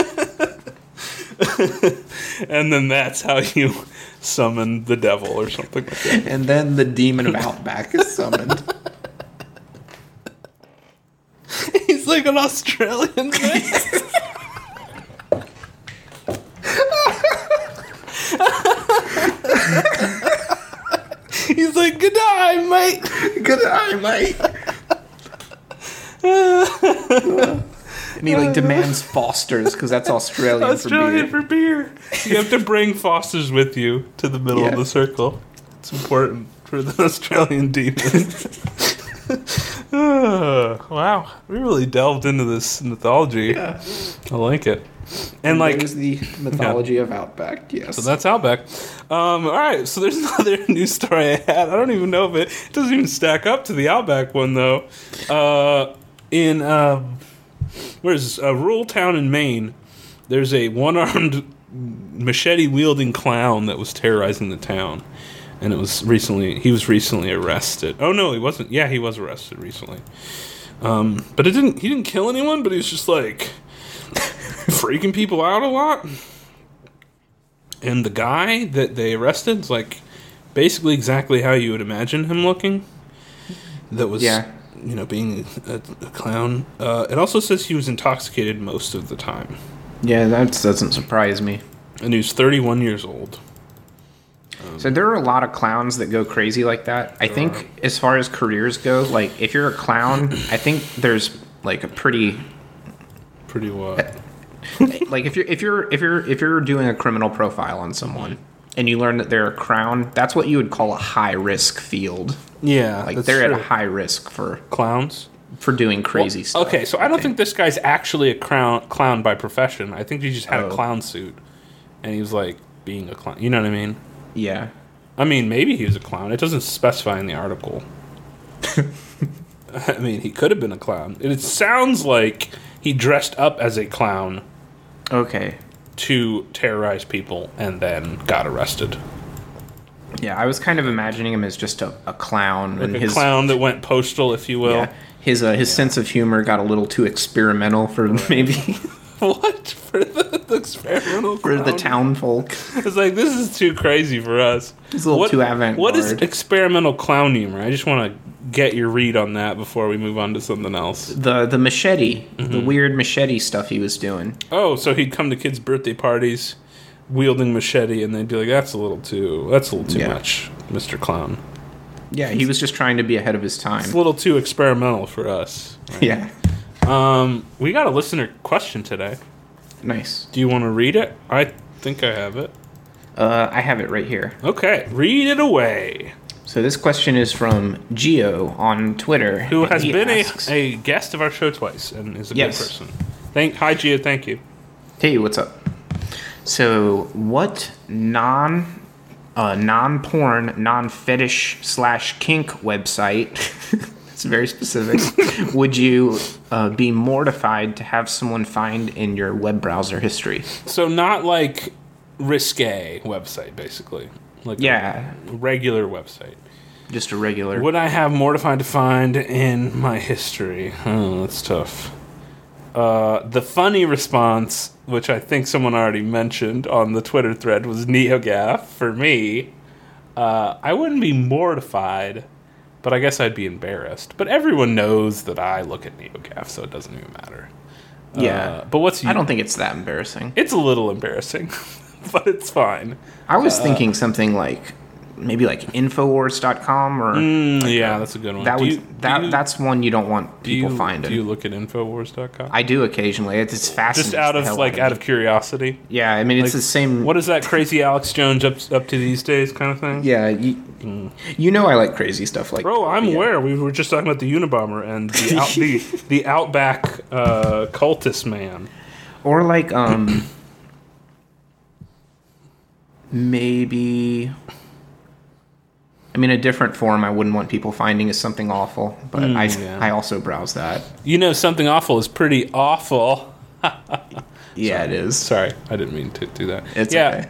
And then that's how you summon the devil or something like that. And then the demon of Outback is summoned. He's like an Australian man. He's like, "Good day, mate. Good day, mate." And he like demands Foster's because that's Australian for beer. You have to bring Foster's with you to the middle of the circle. It's important for the Australian demon. Wow, we really delved into this mythology. Yeah. I like it. And like, there's the mythology of Outback. Yes. So that's Outback. All right. So there's another news story I had. I don't even know if it doesn't even stack up to the Outback one though. In where's a rural town in Maine? There's a one-armed machete-wielding clown that was terrorizing the town, and he was recently arrested. Oh no, he wasn't. Yeah, he was arrested recently. But he didn't kill anyone. But he was just like freaking people out a lot. And the guy that they arrested is like basically exactly how you would imagine him looking. That was being a clown. It also says he was intoxicated most of the time. Yeah, that doesn't surprise me. And he was 31 years old. So there are a lot of clowns that go crazy like that. I think as far as careers go, like if you're a clown, I think there's like a pretty what? Like if you're doing a criminal profile on someone and you learn that they're a clown, that's what you would call a high risk field. Yeah, like they're at a high risk for clowns for doing crazy stuff. Okay, so I don't think this guy's actually a clown by profession. I think he just had a clown suit, and he was like being a clown. You know what I mean? Yeah. I mean, maybe he was a clown. It doesn't specify in the article. I mean, he could have been a clown. It sounds like he dressed up as a clown. Okay. To terrorize people and then got arrested. Yeah, I was kind of imagining him as just a clown. Like and a clown that went postal, if you will. Yeah. His sense of humor got a little too experimental for maybe... What? For the experimental clown? For the town folk. It's like, this is too crazy for us. It's a little too avant-garde. What is experimental clown humor? I just want to get your read on that before we move on to something else. The machete. Mm-hmm. The weird machete stuff he was doing. Oh, so he'd come to kids' birthday parties wielding machete, and they'd be like, that's a little too much, Mr. Clown. Yeah, he was just trying to be ahead of his time. It's a little too experimental for us. Right? Yeah. We got a listener question today. Nice. Do you want to read it? I think I have it. I have it right here. Okay, read it away. So this question is from Geo on Twitter. Who has been a guest of our show twice and is a good person. Hi, Gia. Thank you. Hey, what's up? So, what non-porn, non-fetish / kink website, it's very specific, would you be mortified to have someone find in your web browser history? So not like risque website, basically. Like Yeah. a regular website. Just a regular. Would I have mortified to find in my history? Oh, that's tough. The funny response, which I think someone already mentioned on the Twitter thread, was NeoGAF. For me, I wouldn't be mortified, but I guess I'd be embarrassed. But everyone knows that I look at NeoGAF, so it doesn't even matter. Yeah. But what's... I don't think it's that embarrassing. It's a little embarrassing, but it's fine. I was thinking something like... maybe like Infowars.com or... yeah, that's a good one. That's one you don't want people finding. Do you look at Infowars.com? I do occasionally. It's fascinating. Just out of curiosity? Yeah, I mean, it's the same... What is that crazy Alex Jones up to these days kind of thing? Yeah, you know I like crazy stuff like Bro, I'm yeah. aware. We were just talking about the Unabomber and the Outback cultist man. Or like, maybe... I mean, a different form I wouldn't want people finding is something awful, but I also browse that. You know, something awful is pretty awful. Yeah, it is. Sorry, I didn't mean to do that. It's okay.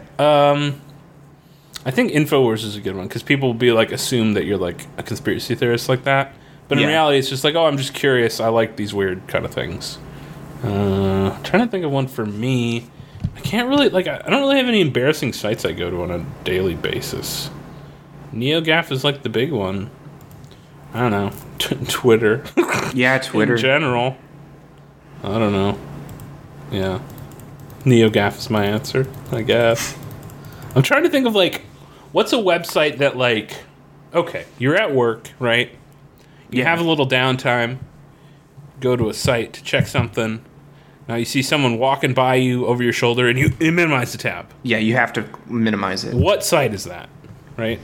I think Infowars is a good one because people will be like assume that you're like a conspiracy theorist like that, but in reality, it's just like, oh, I'm just curious. I like these weird kind of things. Trying to think of one for me. I can't really I don't really have any embarrassing sites I go to on a daily basis. NeoGAF is like the big one. I don't know. Twitter. Yeah, Twitter. In general. I don't know. Yeah. NeoGAF is my answer, I guess. I'm trying to think of what's a website that okay, you're at work, right? You have a little downtime. Go to a site to check something. Now you see someone walking by you over your shoulder and you minimize the tab. Yeah, you have to minimize it. What site is that? Right?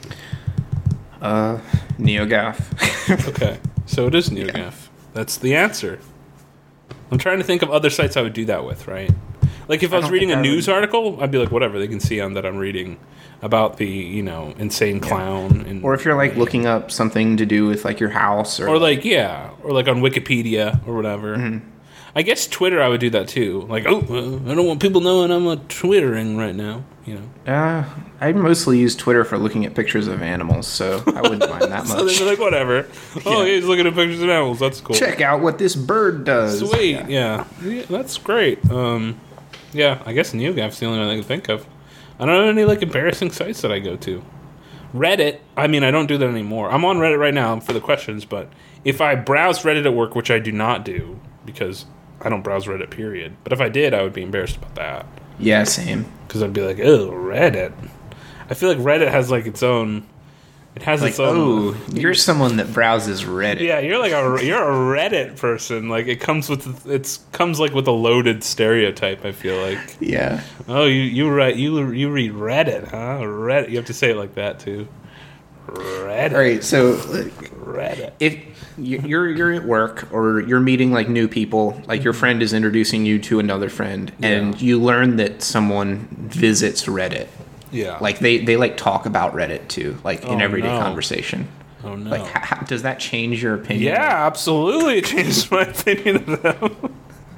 NeoGAF. Okay, so it is NeoGAF. Yeah. That's the answer. I'm trying to think of other sites I would do that with, right? Like if I was reading a news article, I'd be like, whatever, they can see on that I'm reading about the, insane clown. And, or if you're looking up something to do with your house or on Wikipedia or whatever. Mm-hmm. I guess Twitter, I would do that too. I don't want people knowing I'm twittering right now. I mostly use Twitter for looking at pictures of animals, so I wouldn't mind that much. So they're like, whatever. Oh, yeah, he's looking at pictures of animals. That's cool. Check out what this bird does. Sweet, yeah that's great. Yeah, I guess NeoGAF's the only one I can think of. I don't have any embarrassing sites that I go to. Reddit. I mean, I don't do that anymore. I'm on Reddit right now for the questions, but if I browse Reddit at work, which I do not do because I don't browse Reddit, period. But if I did, I would be embarrassed about that. Yeah, same. Because I'd be like, oh, Reddit. I feel like Reddit has its own... It has its own... Oh, you're someone that browses Reddit. Yeah, you're you're a Reddit person. It comes with with a loaded stereotype, I feel like. Yeah. Oh, you read Reddit, huh? Reddit. You have to say it like that, too. Reddit. All right, so... Reddit. If you're at work or you're meeting new people, your friend is introducing you to another friend, and you learn that someone visits Reddit. Yeah. They talk about Reddit too, in everyday conversation. Oh no. Does that change your opinion? Yeah, absolutely. It changes my opinion of them.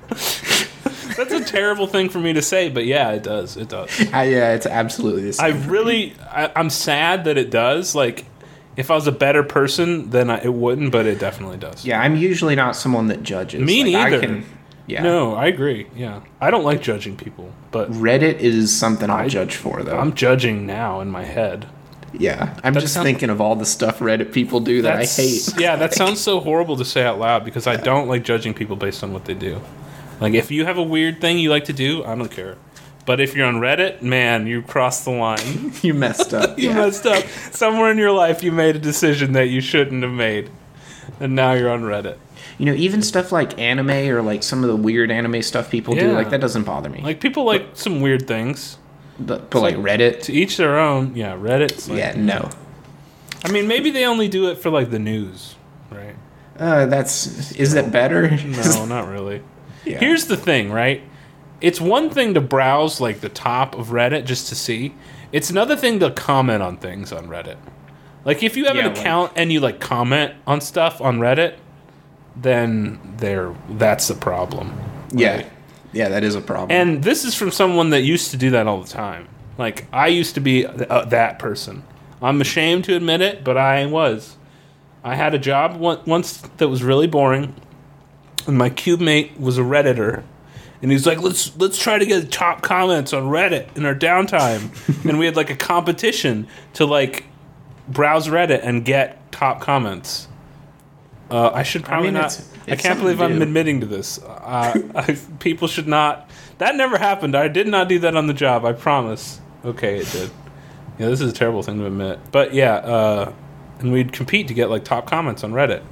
That's a terrible thing for me to say, but yeah, it does. It does. Yeah, it's absolutely the same. I'm sad that it does. If I was a better person, then it wouldn't, but it definitely does. Yeah, I'm usually not someone that judges. Me neither. Yeah. No, I agree. Yeah. I don't like judging people, but... Reddit is something I'll judge for, though. I'm judging now in my head. Yeah. I'm just thinking of all the stuff Reddit people do that I hate. Yeah, that sounds so horrible to say out loud because I don't like judging people based on what they do. If you have a weird thing you like to do, I don't care. But if you're on Reddit, man, you crossed the line. You messed up. You messed up. Somewhere in your life, you made a decision that you shouldn't have made. And now you're on Reddit. Even stuff like anime or some of the weird anime stuff people do, that doesn't bother me. People like some weird things. But Reddit? To each their own. Yeah, Reddit's no. I mean, maybe they only do it for the news, right? Is that better? No, not really. Yeah. Here's the thing, right? It's one thing to browse like the top of Reddit just to see. It's another thing to comment on things on Reddit. Like if you have an account and you like comment on stuff on Reddit, then that's the problem. Yeah. Right? Yeah, that is a problem. And this is from someone that used to do that all the time. Like I used to be that person. I'm ashamed to admit it, but I was. I had a job once that was really boring, and my cube mate was a Redditor. And he's like, let's try to get top comments on Reddit in our downtime. And we had like a competition to like browse Reddit and get top comments. I should probably not. I can't believe I'm admitting to this. People should not. That never happened. I did not do that on the job. I promise. Okay, it did. Yeah, this is a terrible thing to admit. But yeah, and we'd compete to get like top comments on Reddit.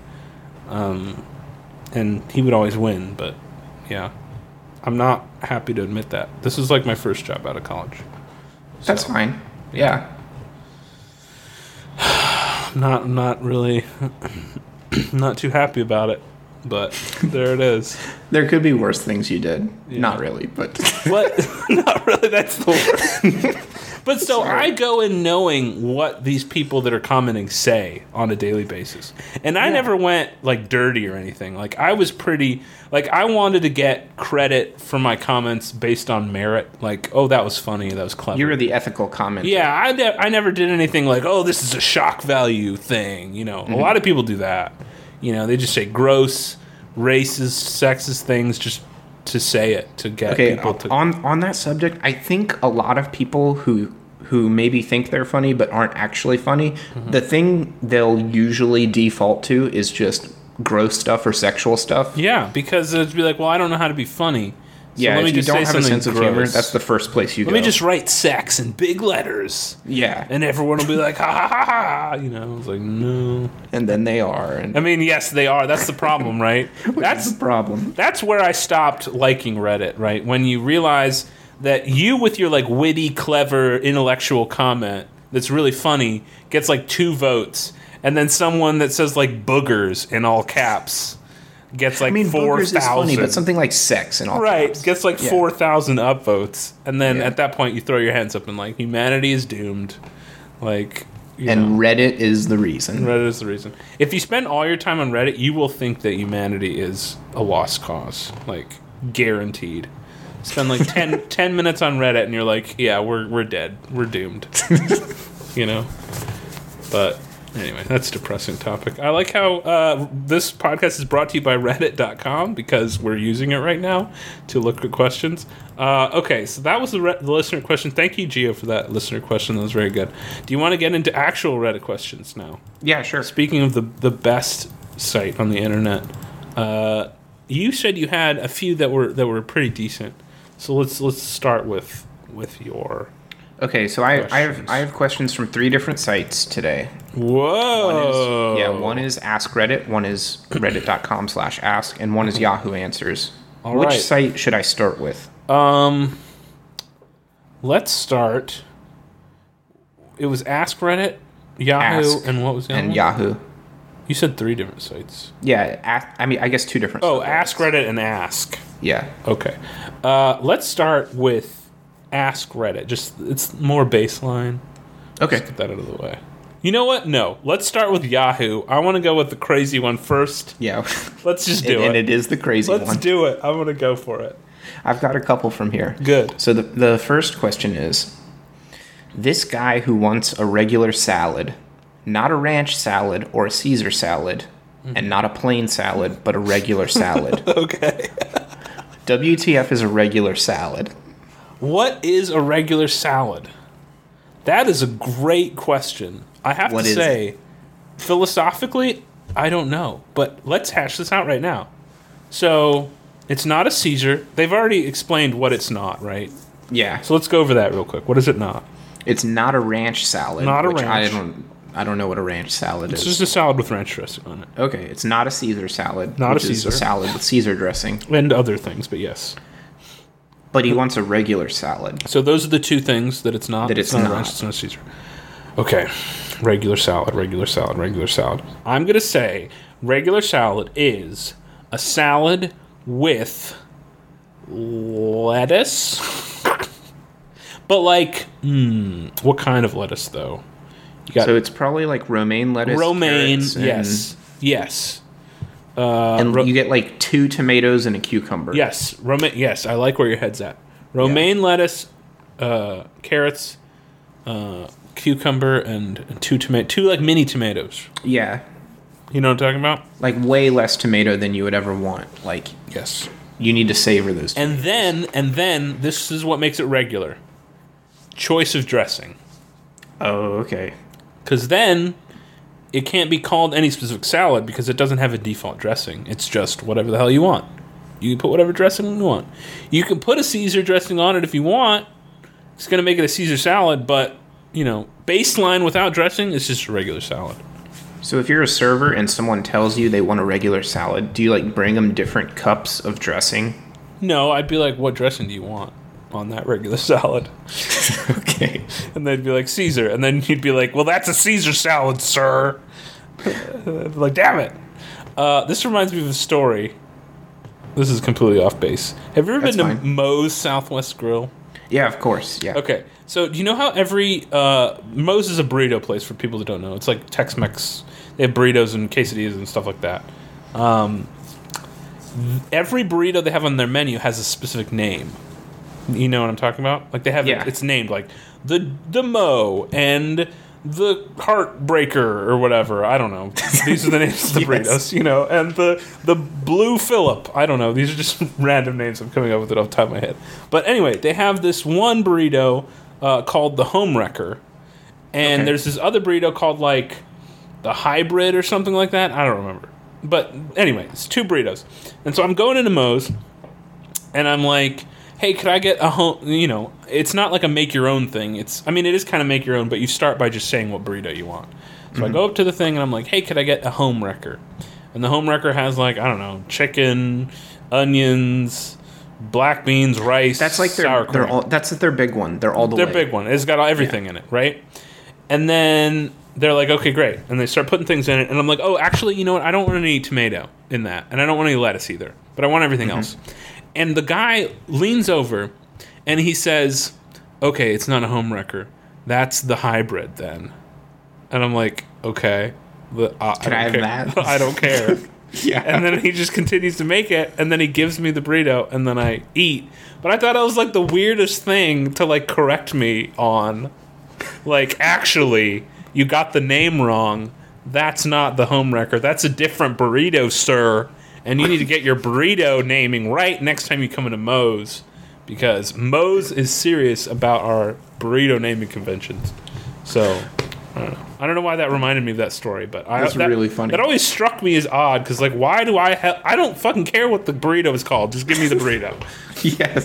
And he would always win. But yeah. I'm not happy to admit that. This is like my first job out of college. That's fine. Yeah. Not really. Not too happy about it. But there it is. There could be worse things you did. Yeah. Not really, but... What? Not really, that's the worst. But so I go in knowing what these people that are commenting say on a daily basis. And I never went, like, dirty or anything. Like, I was pretty... Like, I wanted to get credit for my comments based on merit. Like, oh, that was funny, that was clever. You were the ethical commenter. Yeah, I never did anything like, oh, this is a shock value thing. You know, a lot of people do that. You know, they just say gross, racist, sexist things just to say it, to get people to... On that subject, I think a lot of people who maybe think they're funny but aren't actually funny, the thing they'll usually default to is just gross stuff or sexual stuff. Yeah, because it'd be like, well, I don't know how to be funny. So Yeah, let me if you just don't say have a something sense of humor, gross. that's the first place you go. Let me just write sex in big letters. Yeah. And everyone will be like, ha ha ha ha. You know, it's like, no. And then they are. And I mean, yes, they are. That's the problem, right? that's the problem. That's where I stopped liking Reddit, right? When you realize that you, with your like witty, clever, intellectual comment that's really funny, gets like 2 votes, and then someone that says like boogers in all caps gets like 4,000. Boogers is funny, but something like sex and all Right, caps. gets like 4,000 upvotes, and then Yeah. at that point you throw your hands up and like humanity is doomed. Like, you And know, Reddit is the reason. Reddit is the reason. If you spend all your time on Reddit, you will think that humanity is a lost cause, like guaranteed. Spend like 10 minutes on Reddit, and you're like, yeah, we're dead, we're doomed. You know, but. Anyway, that's a depressing topic. I like how this podcast is brought to you by Reddit.com because we're using it right now to look at questions. Okay, so that was the listener question. Thank you, Gio, for that listener question. That was very good. Do you want to get into actual Reddit questions now? Yeah, sure. Speaking of the best site on the internet, you said you had a few that were pretty decent. So let's start with your. Okay, so I have questions from 3 different sites today. Whoa! One is Ask Reddit, one is reddit.com/ask, and one is Yahoo Answers. All Which right. site should I start with? Let's start. It was Ask Reddit, Yahoo, Ask and what was the other and one? Yahoo. You said 3 different sites. Yeah, I guess 2 different. Oh, subreddits. Ask Reddit and Ask. Yeah. Okay. Let's start with Ask Reddit. Just it's more baseline. Okay. Let's get that out of the way. You know what? No. Let's start with Yahoo. I want to go with the crazy one first. Yeah. Let's just do it. And it is the crazy one. Let's do it. I want to go for it. I've got a couple from here. Good. So the first question is, this guy who wants a regular salad, not a ranch salad or a Caesar salad, and not a plain salad, but a regular salad. Okay. WTF is a regular salad? What is a regular salad? That is a great question. I have What to is say, philosophically, I don't know. But let's hash this out right now. So, it's not a Caesar. They've already explained what it's not, right? Yeah. So let's go over that real quick. What is it not? It's not a ranch salad. Not a which ranch. I don't know what a ranch salad It's is. just a salad with ranch dressing on it. Okay, it's not a Caesar salad. Not a which is Caesar. a salad with Caesar dressing. And other things, but yes. But he wants a regular salad. So those are the 2 things that it's not. That it's not. A not. ranch, it's not a Caesar. Okay. Regular salad, regular salad, regular salad. I'm going to say regular salad is a salad with lettuce. But like, what kind of lettuce though? You got So it's probably like romaine lettuce. romaine, carrots, and, yes. And you get like 2 tomatoes and a cucumber. Yes, romaine. Yes, I like where your head's at. Romaine lettuce, carrots, cucumber, and 2 like mini tomatoes. Yeah. You know what I'm talking about? Like way less tomato than you would ever want. Like Yes. you need to savor those. And then this is what makes it regular. Choice of dressing. Oh, okay. Because then it can't be called any specific salad because it doesn't have a default dressing. It's just whatever the hell you want. You can put whatever dressing you want. You can put a Caesar dressing on it if you want. It's going to make it a Caesar salad, but, baseline without dressing is just a regular salad. So if you're a server and someone tells you they want a regular salad, do you like bring them different cups of dressing? No, I'd be like, what dressing do you want on that regular salad? Okay. And they'd be like, Caesar. And then you'd be like, well, that's a Caesar salad, sir. I'd be like, damn it. This reminds me of a story. This is completely off base. Have you ever That's been to fine. Moe's Southwest Grill? Yeah, of course. Yeah. Okay. So do you know how every... Moe's is a burrito place for people that don't know. It's like Tex-Mex. They have burritos and quesadillas and stuff like that. Every burrito they have on their menu has a specific name. You know what I'm talking about? Like they have it's named like the Moe and the Heartbreaker or whatever. I don't know. These are the names of the burritos, and the Blue Phillip. I don't know. These are just random names I'm coming up with it off the top of my head. But anyway, they have this one burrito called the Home Wrecker, and there's this other burrito called like the Hybrid or something like that. I don't remember. But anyway, it's 2 burritos. And so I'm going into Moe's, and I'm like, hey, could I get a home, it's not like a make your own thing. It is kind of make your own, but you start by just saying what burrito you want. So I go up to the thing and I'm like, hey, could I get a home wrecker? And the home wrecker has like, I don't know, chicken, onions, black beans, rice, That's like sour cream. that's their big one. They're all the way. Their big one. It's got everything in it, right? And then they're like, okay, great. And they start putting things in it. And I'm like, oh, actually, you know what? I don't want any tomato in that. And I don't want any lettuce either. But I want everything else. And the guy leans over and he says, okay, it's not a home wrecker. That's the hybrid then. And I'm like, okay. Can I have that? I don't care. Yeah. And then he just continues to make it. And then he gives me the burrito. And then I eat. But I thought it was like the weirdest thing to like correct me on. Like, actually, you got the name wrong. That's not the home wrecker. That's a different burrito, sir. And you need to get your burrito naming right next time you come into Moe's. Because Moe's is serious about our burrito naming conventions. So, I don't know. I don't know why that reminded me of that story, but That's really funny. That always struck me as odd, because, like, why do I don't fucking care what the burrito is called. Just give me the burrito. Yes.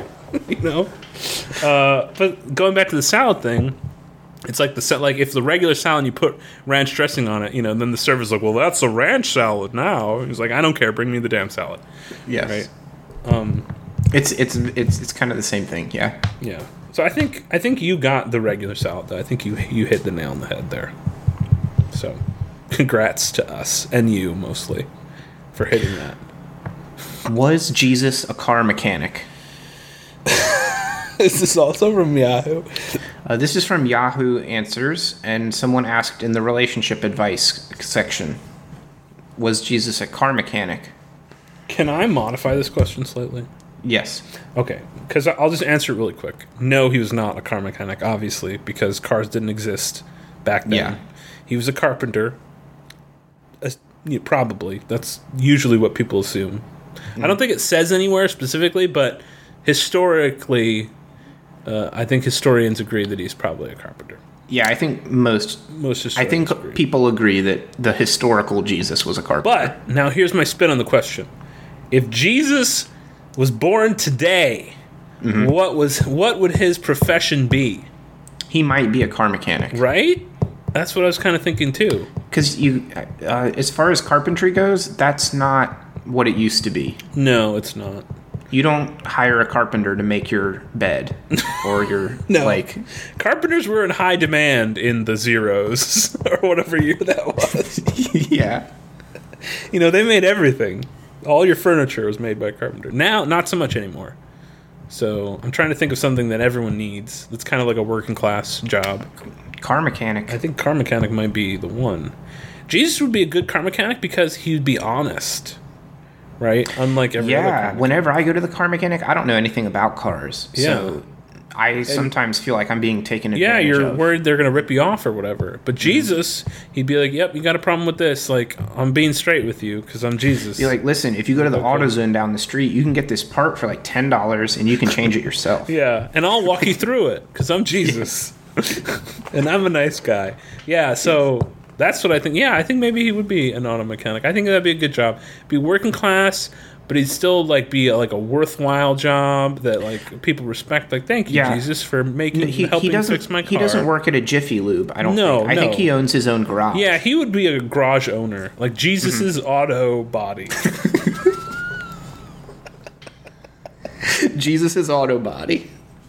But going back to the salad thing, it's like if the regular salad you put ranch dressing on it, then the server's like, well, that's a ranch salad now. He's like, I don't care, bring me the damn salad. Yes. Right? It's kind of the same thing. Yeah. Yeah. So I think you got the regular salad though. I think you hit the nail on the head there. So, congrats to us and you mostly for hitting that. Was Jesus a car mechanic? Is this also from Yahoo? This is from Yahoo Answers, and someone asked in the relationship advice section, was Jesus a car mechanic? Can I modify this question slightly? Yes. Okay, because I'll just answer it really quick. No, he was not a car mechanic, obviously, because cars didn't exist back then. Yeah. He was a carpenter. Probably. That's usually what people assume. I don't think it says anywhere specifically, but historically, I think historians agree that he's probably a carpenter. Yeah, I think most historians agree. People agree that the historical Jesus was a carpenter. But now here's my spin on the question. If Jesus was born today, what would his profession be? He might be a car mechanic. Right? That's what I was kind of thinking too. Because as far as carpentry goes, that's not what it used to be. No, it's not. You don't hire a carpenter to make your bed or your Carpenters were in high demand in the zeros or whatever year that was. Yeah. They made everything. All your furniture was made by a carpenter. Now, not so much anymore. So I'm trying to think of something that everyone needs. That's kind of like a working class job. Car mechanic. I think car mechanic might be the one. Jesus would be a good car mechanic because he would be honest, right? Unlike every other car mechanic. Whenever I go to the car mechanic, I don't know anything about cars. Yeah. So I sometimes feel like I'm being taken advantage Yeah, you're of. worried they're going to rip you off or whatever. But Jesus, he'd be like, yep, you got a problem with this. Like, I'm being straight with you because I'm Jesus. Be like, listen, if you go to the AutoZone down the street, you can get this part for like $10 and you can change it yourself. Yeah, and I'll walk you through it because I'm Jesus. And I'm a nice guy. Yeah, so that's what I think. Yeah, I think maybe he would be an auto mechanic. I think that'd be a good job. Be working class, but he'd still like be like a worthwhile job that like people respect. Like, thank you, Jesus, for helping fix my car. He doesn't work at a Jiffy Lube. I don't think. I think he owns his own garage. Yeah, he would be a garage owner, like Jesus's auto body. Jesus's auto body.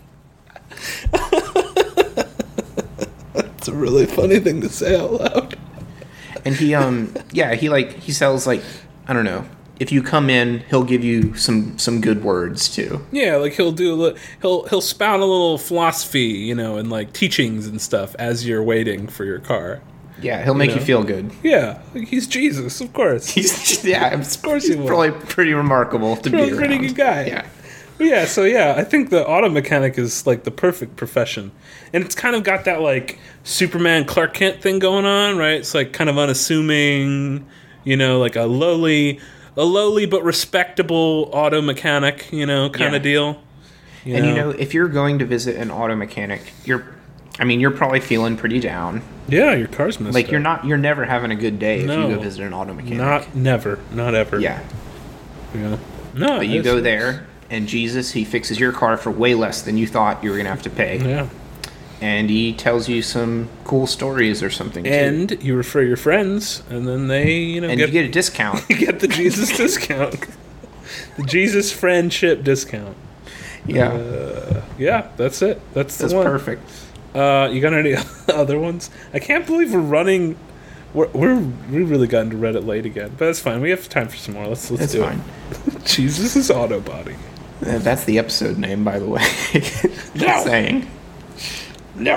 It's a really funny thing to say out loud. And he he sells like, I don't know. If you come in, he'll give you some good words too. Yeah, like he'll spout a little philosophy, and like teachings and stuff as you're waiting for your car. Yeah, he'll make you feel good. Yeah, like he's Jesus, of course. Of course he will. Probably pretty remarkable to be around. Pretty good guy. Yeah. Yeah, so yeah, I think the auto mechanic is like the perfect profession. And it's kind of got that like Superman Clark Kent thing going on, right? It's like kind of unassuming, like a lowly but respectable auto mechanic, kind of deal. And if you're going to visit an auto mechanic, you're probably feeling pretty down. Yeah, your car's messed up. Like you're never having a good day if you go visit an auto mechanic. Not ever. Yeah. No. But you go there, and Jesus, he fixes your car for way less than you thought you were going to have to pay. Yeah. And he tells you some cool stories or something. And you refer your friends, and then they, and you get a discount. You get the Jesus discount. The Jesus friendship discount. Yeah. Yeah, that's it. That's the one. Perfect. You got any other ones? I can't believe we're running. We really got into Reddit late again, but that's fine. We have time for some more. Let's do it. Jesus' auto body. That's the episode name, by the way. No. Saying. No.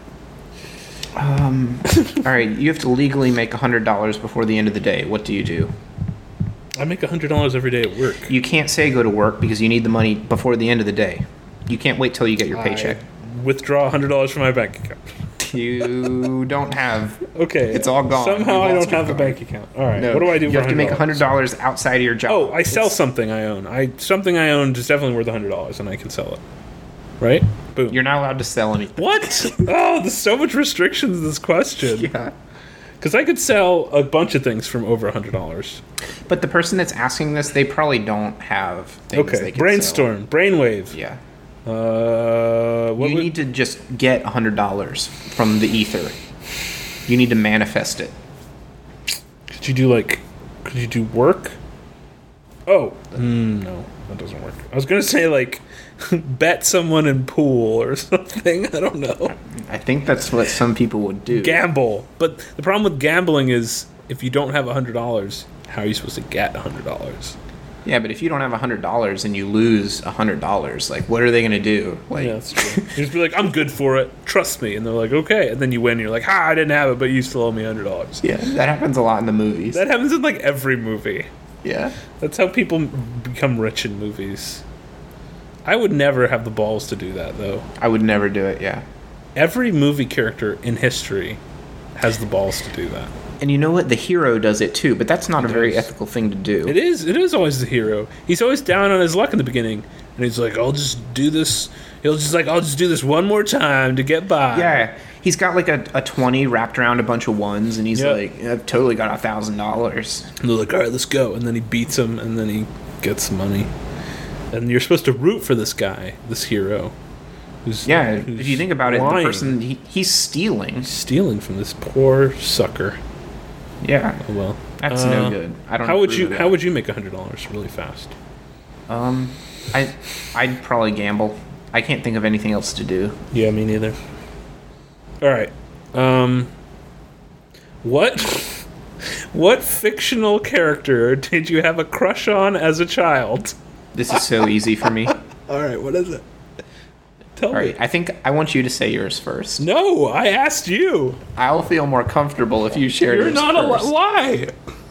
All right, you have to legally make $100 before the end of the day. What do you do? I make $100 every day at work. You can't say go to work because you need the money before the end of the day. You can't wait till you get your paycheck. Withdraw $100 from my bank account. You don't have. Okay. It's all gone. Somehow I don't have a bank account. All right. No, what do I do? You have to make $100 outside of your job. Oh, I sell something I own. Something I own is definitely worth $100, and I can sell it. Right? Boom. You're not allowed to sell anything. What? Oh, there's so much restrictions in this question. Yeah. Because I could sell a bunch of things from over $100. But the person that's asking this, they probably don't have things they can brainstorm, sell. brainwave. Yeah. You need to just get $100 from the ether. You need to manifest it. Could you do work? Oh, no, that doesn't work. I was going to say, like, bet someone in pool or something. I don't know. I think that's what some people would do. Gamble. But the problem with gambling is if you don't have $100, how are you supposed to get $100? Yeah, but if you don't have $100 and you lose $100, like, what are they going to do? Like, yeah, that's true. You just be like, I'm good for it. Trust me. And they're like, okay. And then you win. And you're like, I didn't have it, but you still owe me $100. Yeah, that happens a lot in the movies. That happens in, like, every movie. Yeah. That's how people become rich in movies. I would never have the balls to do that, though. I would never do it, yeah. Every movie character in history has the balls to do that. And you know what? The hero does it too, but that's not a very ethical thing to do. It is. It is always the hero. He's always down on his luck in the beginning, and he's like, "I'll just do this." He'll just like, "I'll just do this one more time to get by." Yeah, he's got like a 20 wrapped around a bunch of ones, and he's like, "I've totally got $1,000." And they're like, "All right, let's go." And then he beats him, and then he gets money. And you're supposed to root for this guy, this hero. Who's if you think about it, lying. the person he's stealing from this poor sucker. Yeah. Oh, well, that's no good. I don't. How would you make $100 really fast? I'd probably gamble. I can't think of anything else to do. Yeah, me neither. All right. What What fictional character did you have a crush on as a child? This is so easy for me. All right, what is it? Tell All me. right, I think I want you to say yours first. No, I asked you. I'll feel more comfortable if you share You're yours not first. why?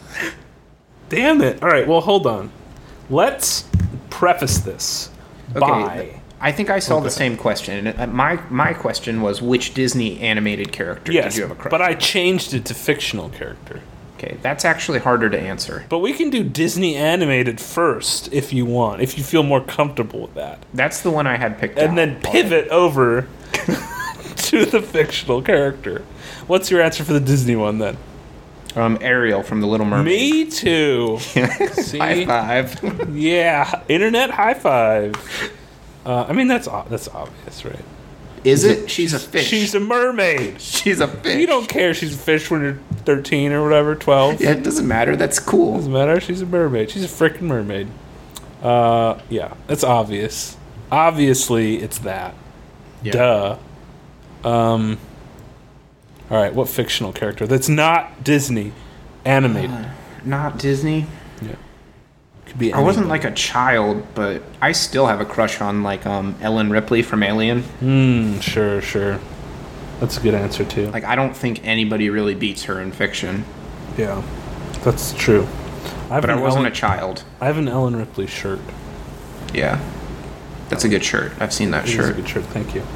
Damn it. All right, well, hold on. Let's preface this by... I think I saw the same question. My question was, which Disney animated character Yes, did you have a crush but on? I changed it to fictional character. Okay, that's actually harder to answer. But we can do Disney animated first if you want, if you feel more comfortable with that. That's the one I had picked out. And then pivot over to the fictional character. What's your answer for the Disney one then? Ariel from The Little Mermaid. Me too. See? High five. Yeah, internet high five. I mean, that's obvious, right? Is it? She's a fish. She's a mermaid. She's a fish. You don't care she's a fish when you're 13 or whatever, 12. Yeah, it doesn't matter. That's cool. Doesn't matter. She's a mermaid. She's a freaking mermaid. Yeah, that's obvious. Obviously, it's that. Yeah. Duh. All right, what fictional character that's not Disney animated? Not Disney. Yeah, could be. I wasn't like a child, but I still have a crush on like Ellen Ripley from Alien. Sure. That's a good answer too. Like I don't think anybody really beats her in fiction. Yeah, that's true. But I wasn't a child. I have an Ellen Ripley shirt. Yeah. That's a good shirt. I've seen that It is a shirt. good shirt. Thank you.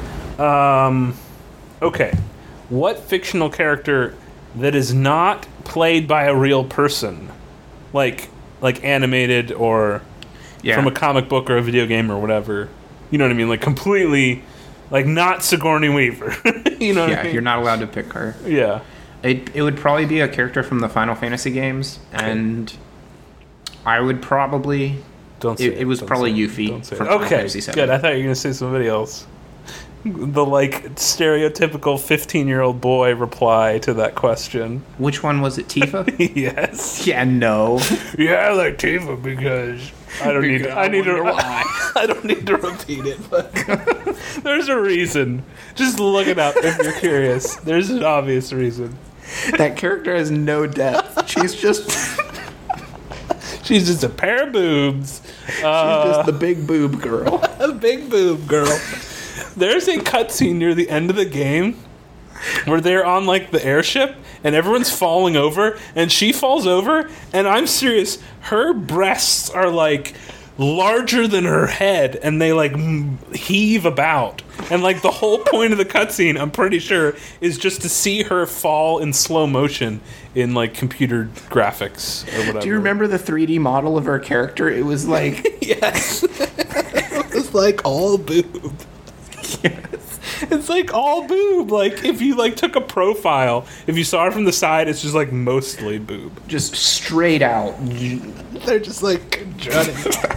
Okay. What fictional character that is not played by a real person, like animated or Yeah. from a comic book or a video game or whatever? You know what I mean? Like completely, like not Sigourney Weaver. You know what I mean? You're not allowed to pick her. Yeah. It would probably be a character from the Final Fantasy games, and I would probably... Don't say It was Don't probably say Yuffie Don't say from it. Final Okay, Fantasy VII. good. I thought you were going to say somebody else. The, like, stereotypical 15-year-old boy reply to that question. Which one was it, Tifa? Yes. Yeah, no. Yeah, I like Tifa because I don't need to. I need to. wonder why. I don't need to repeat it, but there's a reason. Just look it up if you're curious. There's an obvious reason. That character has no depth. She's just She's just a pair of boobs. she's just the big boob girl. A big boob girl. There's a cutscene near the end of the game where they're on like the airship and everyone's falling over and she falls over and I'm serious, her breasts are like larger than her head and they like heave about. And like the whole point of the cutscene, I'm pretty sure, is just to see her fall in slow motion in like computer graphics or whatever. Do you remember the 3D model of her character? It was like Yes. It's like all boob. yes. It's like all boob. Like if you like took a profile, if you saw her from the side, it's just like mostly boob. Just straight out. They're just like jutting.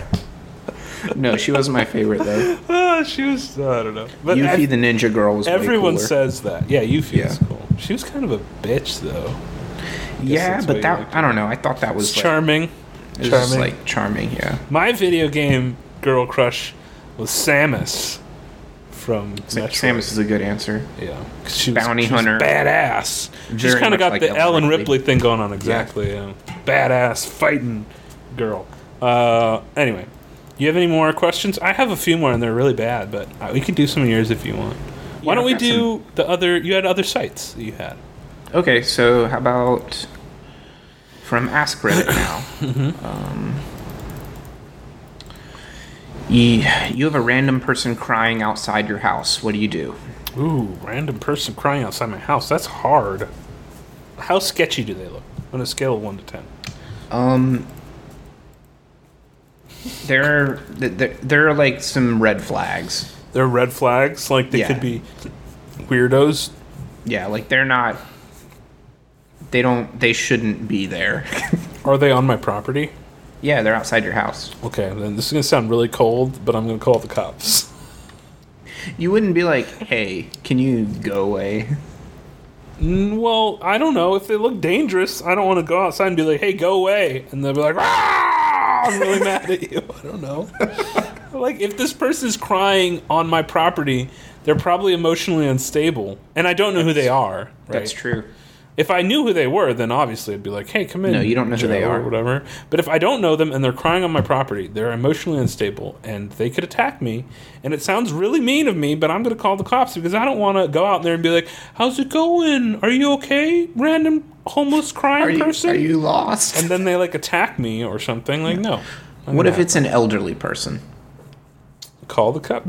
No, she wasn't my favorite though. She was I don't know. But Yuffie the Ninja Girl was way everyone cooler. says that. Yeah, Yuffie is Yeah. cool. She was kind of a bitch though. Yeah, that's but why you that liked I don't know. I thought that was It's like, charming. it was just, like charming. Yeah. My video game girl crush was Samus from Metroid. Samus is a good answer. Yeah, 'cause she was, Bounty she was hunter. badass. She's Very kind of much got like the Ellen Ellen Ripley. Ripley thing going on. Exactly. Yeah. Badass fighting girl. Anyway, you have any more questions? I have a few more, and they're really bad, but we can do some of yours if you want. Why Yeah, don't we I've got do the other? You had other sites that you had. Okay, so how about from Ask Reddit now? You have a random person crying outside your house. What do you do? Ooh, random person crying outside my house. That's hard. How sketchy do they look on a scale of 1 to 10? There are like some red flags. They're red flags. Like they Yeah. could be weirdos. Yeah, like they shouldn't be there. Are they on my property? Yeah, they're outside your house. Okay, then this is gonna sound really cold, but I'm gonna call the cops. You wouldn't be like, "Hey, can you go away?" Well, I don't know. If they look dangerous, I don't want to go outside and be like, "Hey, go away," and they'll be like, "Ah, I'm really mad at you." I don't know. Like, if this person is crying on my property, they're probably emotionally unstable, and I don't know who they are. Right? That's true. If I knew who they were, then obviously I'd be like, hey, come in. No, you don't know who they Joe, are. or whatever. But if I don't know them and they're crying on my property, they're emotionally unstable, and they could attack me. And it sounds really mean of me, but I'm going to call the cops because I don't want to go out there and be like, how's it going? Are you okay? Random homeless crying person? Are you lost? And then they like attack me or something. Like, no. What if it's an elderly person? Call the cop.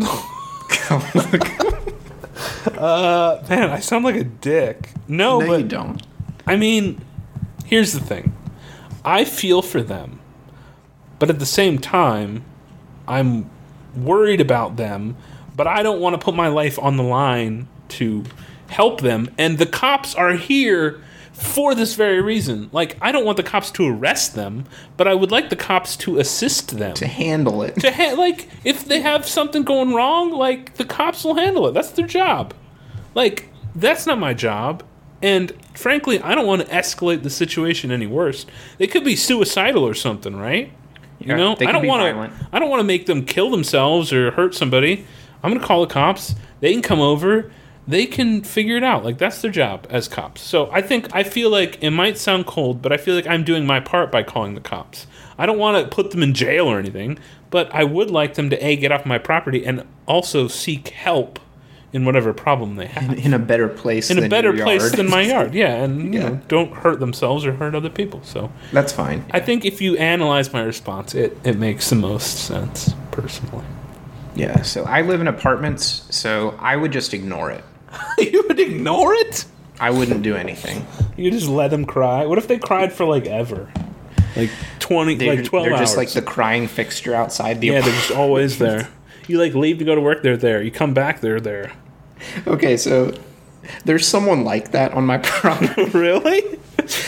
Man, I sound like a dick. No, No, but you don't. I mean, here's the thing. I feel for them, but at the same time, I'm worried about them, but I don't want to put my life on the line to help them. And the cops are here for this very reason. Like, I don't want the cops to arrest them, but I would like the cops to assist them. To handle it. Like, if they have something going wrong, like, the cops will handle it. That's their job. Like, that's not my job. And frankly, I don't want to escalate the situation any worse. They could be suicidal or something, right? You know, they I could don't be want violent. to. I don't want to make them kill themselves or hurt somebody. I'm going to call the cops. They can come over. They can figure it out. Like, that's their job as cops. So I feel like it might sound cold, but I feel like I'm doing my part by calling the cops. I don't want to put them in jail or anything, but I would like them to get off my property and also seek help in whatever problem they have. In a better place In than a better your place yard. than my yard, yeah, and you Yeah. know, don't hurt themselves or hurt other people. So That's fine. I think if you analyze my response, it makes the most sense personally. Yeah, so I live in apartments, so I would just ignore it. You would ignore it? I wouldn't do anything. You just let them cry? What if they cried for like ever? Like 12 They're hours. just like the crying fixture outside the Yeah, they're apartment. just always there. You like leave to go to work, they're there. You come back, they're there. Okay, so there's someone like that on my property. Really?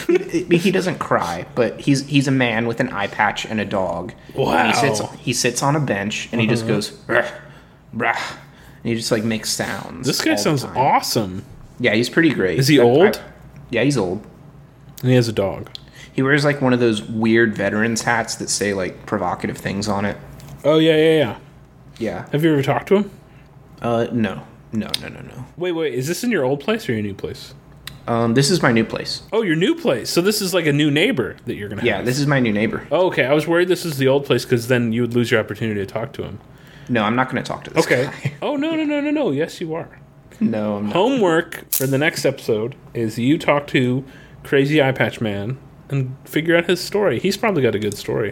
He doesn't cry, but he's a man with an eye patch and a dog. Wow. And he sits on a bench and he just goes, "Brah, brah," and he just like makes sounds. This guy all the sounds time. awesome. Yeah, he's pretty great. Is he old? Yeah, he's old. And he has a dog. He wears like one of those weird veterans hats that say like provocative things on it. Oh, yeah. Yeah. Have you ever talked to him? No. Wait. Is this in your old place or your new place? This is my new place. Oh, your new place. So this is like a new neighbor that you're going to have. Yeah, this is my new neighbor. Oh, okay. I was worried this is the old place because then you would lose your opportunity to talk to him. No, I'm not going to talk to this Okay. guy. Oh, no. Yes, you are. No, I'm not. Homework for the next episode is you talk to Crazy Eye Patch Man and figure out his story. He's probably got a good story.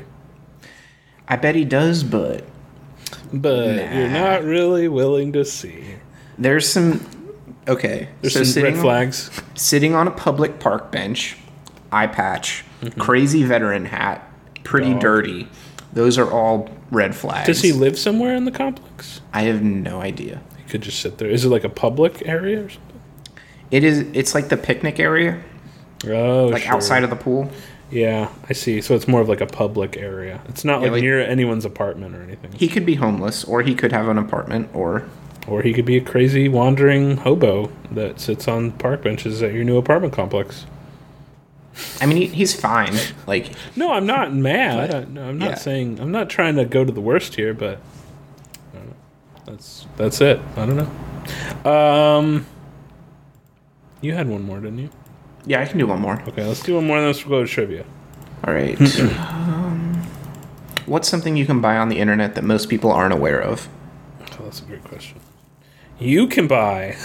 I bet he does, but But Nah. you're not really willing to see. there's some... Okay, There's so some red flags. sitting on a public park bench, eye patch, crazy veteran hat, pretty Dog. dirty. Those are all red flags. Does he live somewhere in the complex? I have no idea. He could just sit there. Is it like a public area or something? It's like the picnic area, Oh, like sure. outside of the pool. Yeah, I see. So it's more of like a public area. It's not Yeah, like like- near anyone's apartment or anything. He could be homeless, or he could have an apartment, or Or he could be a crazy wandering hobo that sits on park benches at your new apartment complex. I mean, he's fine. Like, No, I'm not mad. But, I'm not yeah. saying I'm not trying to go to the worst here, but I don't know. That's it. I don't know. You had one more, didn't you? yeah, I can do one more. Okay, let's do one more, and then let's go to trivia. All right. What's something you can buy on the internet that most people aren't aware of? Oh, that's a great question. You can buy.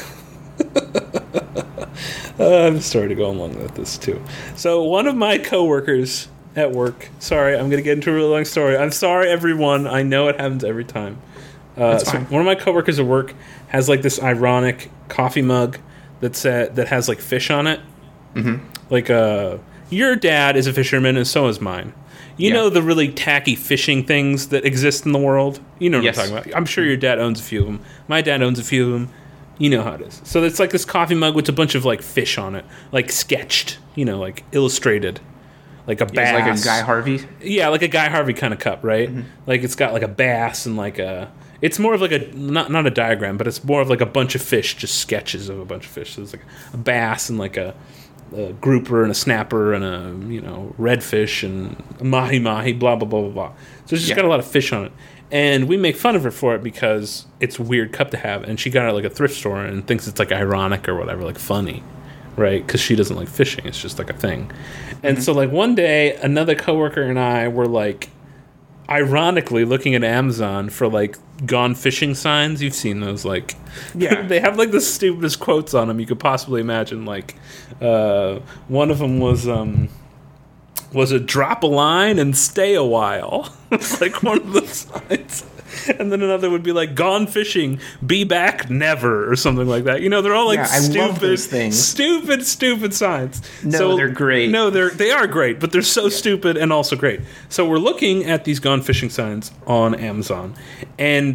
I have a story to go along with this too. So one of my coworkers at work. Sorry, I'm gonna get into a really long story. I'm sorry, everyone. I know it happens every time. That's So fine. one of my coworkers at work has like this ironic coffee mug that has like fish on it. Mm-hmm. Like your dad is a fisherman and so is mine. You Yeah. know the really tacky fishing things that exist in the world? You know what Yes. I'm talking about. I'm sure your dad owns a few of them. My dad owns a few of them. You know how it is. So it's like this coffee mug with a bunch of like fish on it, like sketched, like illustrated. Like a bass. It's like a Guy Harvey. Yeah, like a Guy Harvey kind of cup, right? Mm-hmm. Like it's got like a bass and like a... It's more of like a... Not a diagram, but it's more of like a bunch of fish, just sketches of a bunch of fish. So it's like a bass and like a grouper and a snapper and a, redfish and a mahi-mahi, blah, blah, blah, blah, blah. So it's just got a lot of fish on it. And we make fun of her for it because it's a weird cup to have. And she got it at like a thrift store and thinks it's like ironic or whatever, like funny, right? Because she doesn't like fishing. It's just like a thing. And so like one day, another coworker and I were like, ironically looking at Amazon for like gone fishing signs. You've seen those, like, Yeah. they have like the stupidest quotes on them you could possibly imagine. Like, one of them was a drop a line and stay a while. It's like one of the signs. And then another would be like, gone fishing, be back never, or something like that. You know, they're all like I love those things. stupid signs. No, they're great. No, they are great, but they're so stupid and also great. So we're looking at these gone fishing signs on Amazon, and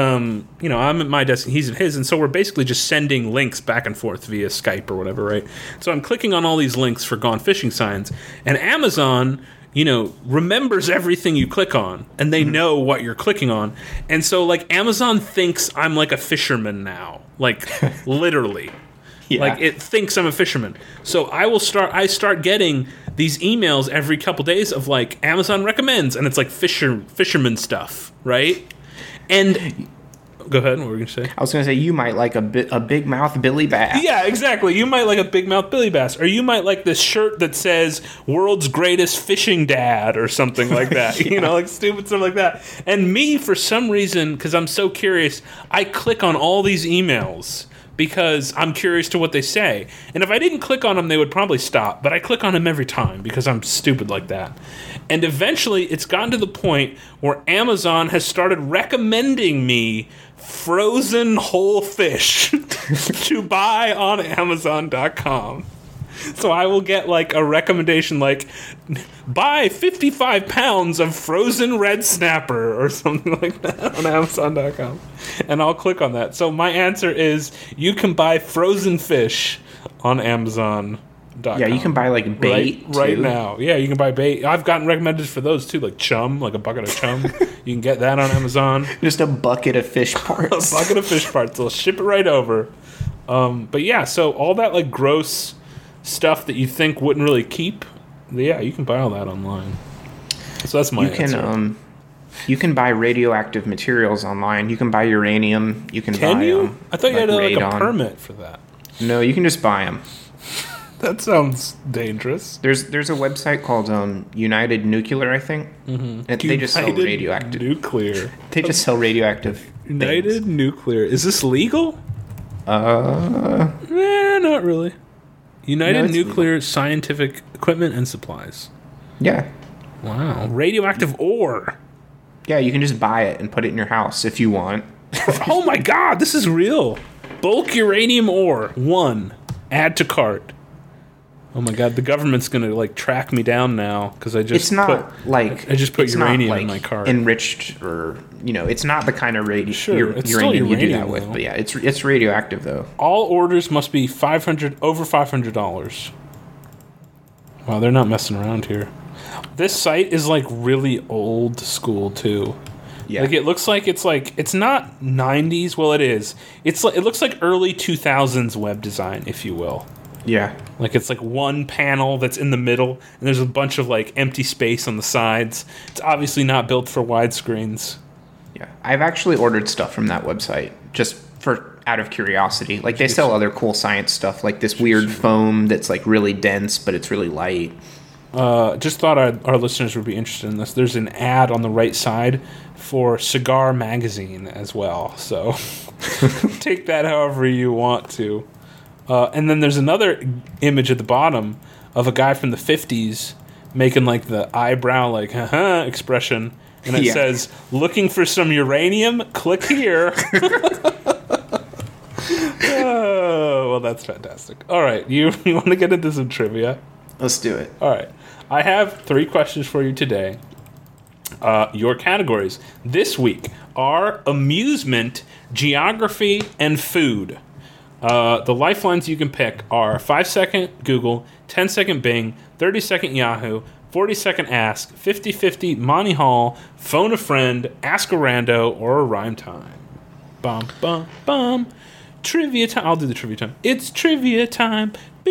you know, I'm at my desk and he's at his, and so we're basically just sending links back and forth via Skype or whatever, right? So I'm clicking on all these links for gone fishing signs, and Amazon, you know, remembers everything you click on, and they know what you're clicking on. And so, like, Amazon thinks I'm, like, a fisherman now. Like, literally. Yeah. Like, it thinks I'm a fisherman. So I start getting these emails every couple days of, like, Amazon recommends, and it's, like, fisherman stuff, right? And... Go ahead, what were you going to say? I was going to say, you might like a big mouth Billy Bass. Yeah, exactly. You might like a big mouth Billy Bass, or you might like this shirt that says "World's Greatest Fishing Dad" or something like that. Yeah. You know, like stupid stuff like that. And me, for some reason, because I'm so curious, I click on all these emails because I'm curious to what they say. And if I didn't click on them, they would probably stop. But I click on them every time because I'm stupid like that. And eventually, it's gotten to the point where Amazon has started recommending me frozen whole fish to buy on Amazon.com. So I will get like a recommendation like, buy 55 pounds of frozen red snapper or something like that on Amazon.com. And I'll click on that. So my answer is, you can buy frozen fish on Amazon.com. Yeah, you can buy like bait right too. now. Yeah, you can buy bait. I've gotten recommended for those too, like chum, like a bucket of chum. You can get that on Amazon. Just a bucket of fish parts. A bucket of fish parts. They'll ship it right over. But yeah, so all that like gross stuff that you think wouldn't really keep, yeah, you can buy all that online. So that's my answer. You can buy radioactive materials online. You can buy uranium. You can Can buy, you? I thought you had like a radon. permit for that. No, you can just buy them. That sounds dangerous. There's a website called United Nuclear, I think. Mm-hmm. And they just sell United radioactive. Nuclear. They just sell radioactive. United things. Nuclear. Is this legal? Not really. United it's Nuclear Scientific Equipment and Supplies. Yeah. Wow. Radioactive ore. Yeah, you can just buy it and put it in your house if you want. Oh my god, this is real. Bulk uranium ore. 1. Add to cart. Oh my god, the government's gonna like track me down now because I just put uranium in my cart. Enriched, or it's not the kind of It's still uranium you do that uranium, with. though. But yeah, it's radioactive though. All orders must be over $500. Wow, they're not messing around here. This site is like really old school too. Yeah, Like it looks like it's not 90s. Well, it is. It looks like early 2000s web design, if you will. yeah. Like it's like one panel that's in the middle, and there's a bunch of like empty space on the sides. It's obviously not built for widescreens. Yeah, I've actually ordered stuff from that website just out of curiosity. Like they sell other cool science stuff, like this weird foam that's like really dense, but it's really light. Just thought our listeners would be interested in this. There's an ad on the right side for Cigar Magazine as well. So take that however you want to. And then there's another image at the bottom of a guy from the 50s making like the eyebrow like haha expression, and it says, "Looking for some uranium? Click here." Oh, well, that's fantastic. All right, you want to get into some trivia? Let's do it. All right, I have 3 questions for you today. Your categories this week are amusement, geography, and food. The lifelines you can pick are 5-second Google, 10-second Bing, 30-second Yahoo, 40-second Ask, 50-50 Monty Hall, Phone a Friend, Ask a Rando, or a Rhyme Time. Bum, bum, bum. Trivia time. I'll do the trivia time. It's trivia time.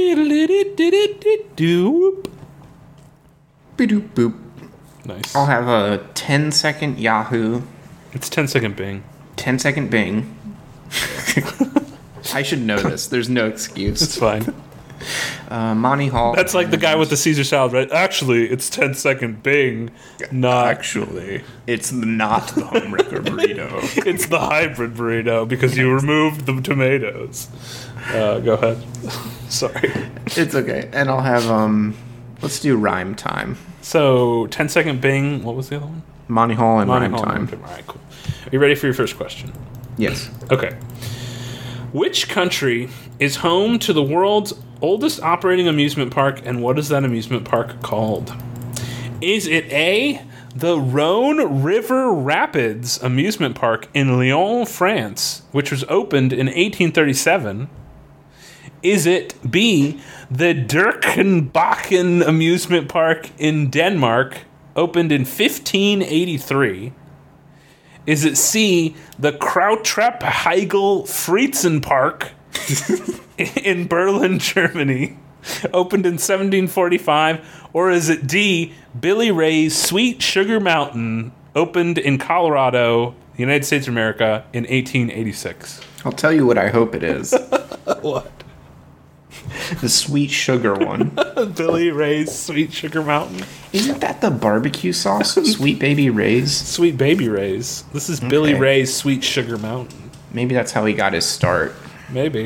Doop. Boop boop. Nice. I'll have a 10-second Yahoo, It's 10-second Bing. 10-second Bing. I should know this. There's no excuse. It's fine. Monty Hall. That's like the guy with the Caesar salad, right? Actually, it's 10-second Bing, not... Actually, it's not the homewrecker burrito. It's the hybrid burrito because you removed the tomatoes. Go ahead. Sorry. It's okay. And I'll have, let's do rhyme time. So, 10-second Bing, what was the other one? Monty Hall and rhyme Hall time. All right, cool. Are you ready for your first question? Yes. Okay. Which country is home to the world's oldest operating amusement park, and what is that amusement park called? Is it A, the Rhone River Rapids amusement park in Lyon, France, which was opened in 1837? Is it B, the Dirkenbakken amusement park in Denmark, opened in 1583? Is it C, the Krautrap Heigl Fritzen Park in Berlin, Germany, opened in 1745? Or is it D, Billy Ray's Sweet Sugar Mountain, opened in Colorado, United States of America, in 1886? I'll tell you what I hope it is. What? The Sweet Sugar one. Billy Ray's Sweet Sugar Mountain. Isn't that the barbecue sauce? Sweet Baby Ray's? Sweet Baby Ray's. This is Billy Ray's Sweet Sugar Mountain. Maybe that's how he got his start. Maybe.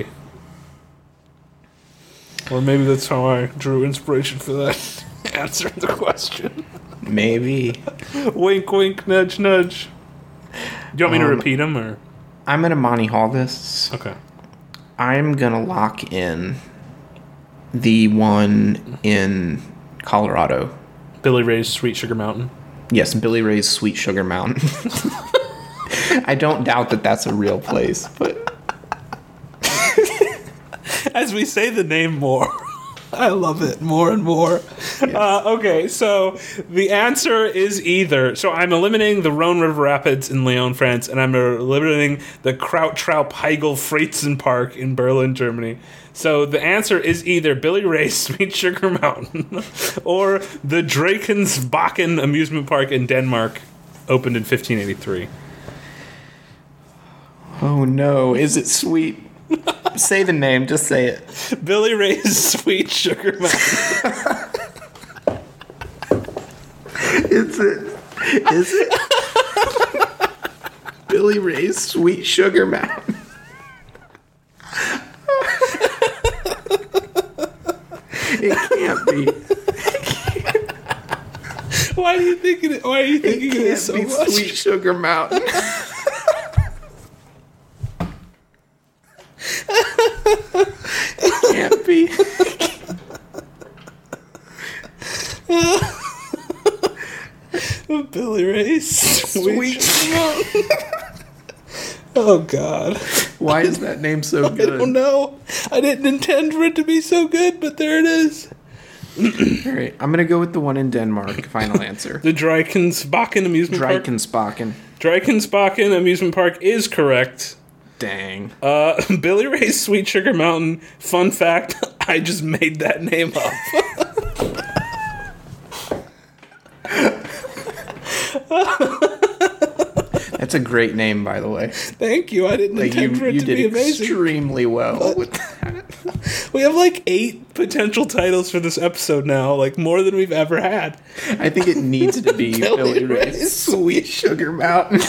Or maybe that's how I drew inspiration for that answer to the question. Maybe. Wink, wink, nudge, nudge. Do you want me to repeat them, or? I'm going to Monty Hall this. Okay. I'm going to lock in the one in Colorado. Billy Ray's Sweet Sugar Mountain. Yes, Billy Ray's Sweet Sugar Mountain. I don't doubt that that's a real place, but... As we say the name more, I love it more and more. Yes. Okay, so the answer is either... So I'm eliminating the Rhone River Rapids in Lyon, France, and I'm eliminating the Krautrap Heigl Fritzen Park in Berlin, Germany. So the answer is either Billy Ray's Sweet Sugar Mountain or the Drakensbakken amusement park in Denmark, opened in 1583. Oh no, is it sweet? Say the name, just say it. Billy Ray's Sweet Sugar Mountain. Is it? Billy Ray's Sweet Sugar Mountain. It can't be. Why are you thinking it? Why are you thinking it is so much? Sweet Sugar Mountain. It can't be. Billy Ray's Sweet Sugar Mountain. Oh God. Why is that name so good? I don't know. I didn't intend for it to be so good, but there it is. All right, I'm going to go with the one in Denmark. Final answer. The Drakensbakken amusement park. Drakensbakken amusement park is correct. Dang. Billy Ray's Sweet Sugar Mountain. Fun fact, I just made that name up. That's a great name, by the way. Thank you. I didn't intend for it to be amazing. You did extremely well with that. We have like 8 potential titles for this episode now, like more than we've ever had. I think it needs to be Billy Ray's Sweet Sugar Mountain.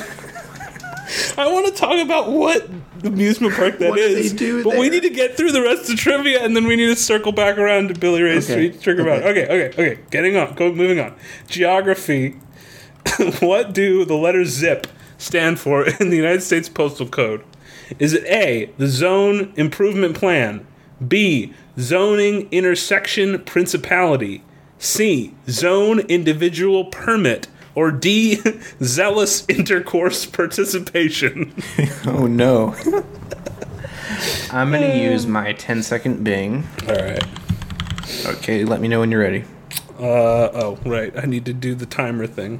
I want to talk about what amusement park that is, but we need to get through the rest of the trivia, and then we need to circle back around to Billy Ray's Sweet Sugar Mountain. Okay. Getting on. Moving on. Geography. What do the letters ZIP stand for in the United States Postal Code? Is it A, the Zone Improvement Plan, B, Zoning Intersection Principality, C, Zone Individual Permit, or D, Zealous Intercourse Participation? Oh no. I'm going to use my 10-second Bing. All right. Okay, let me know when you're ready. Oh, right. I need to do the timer thing.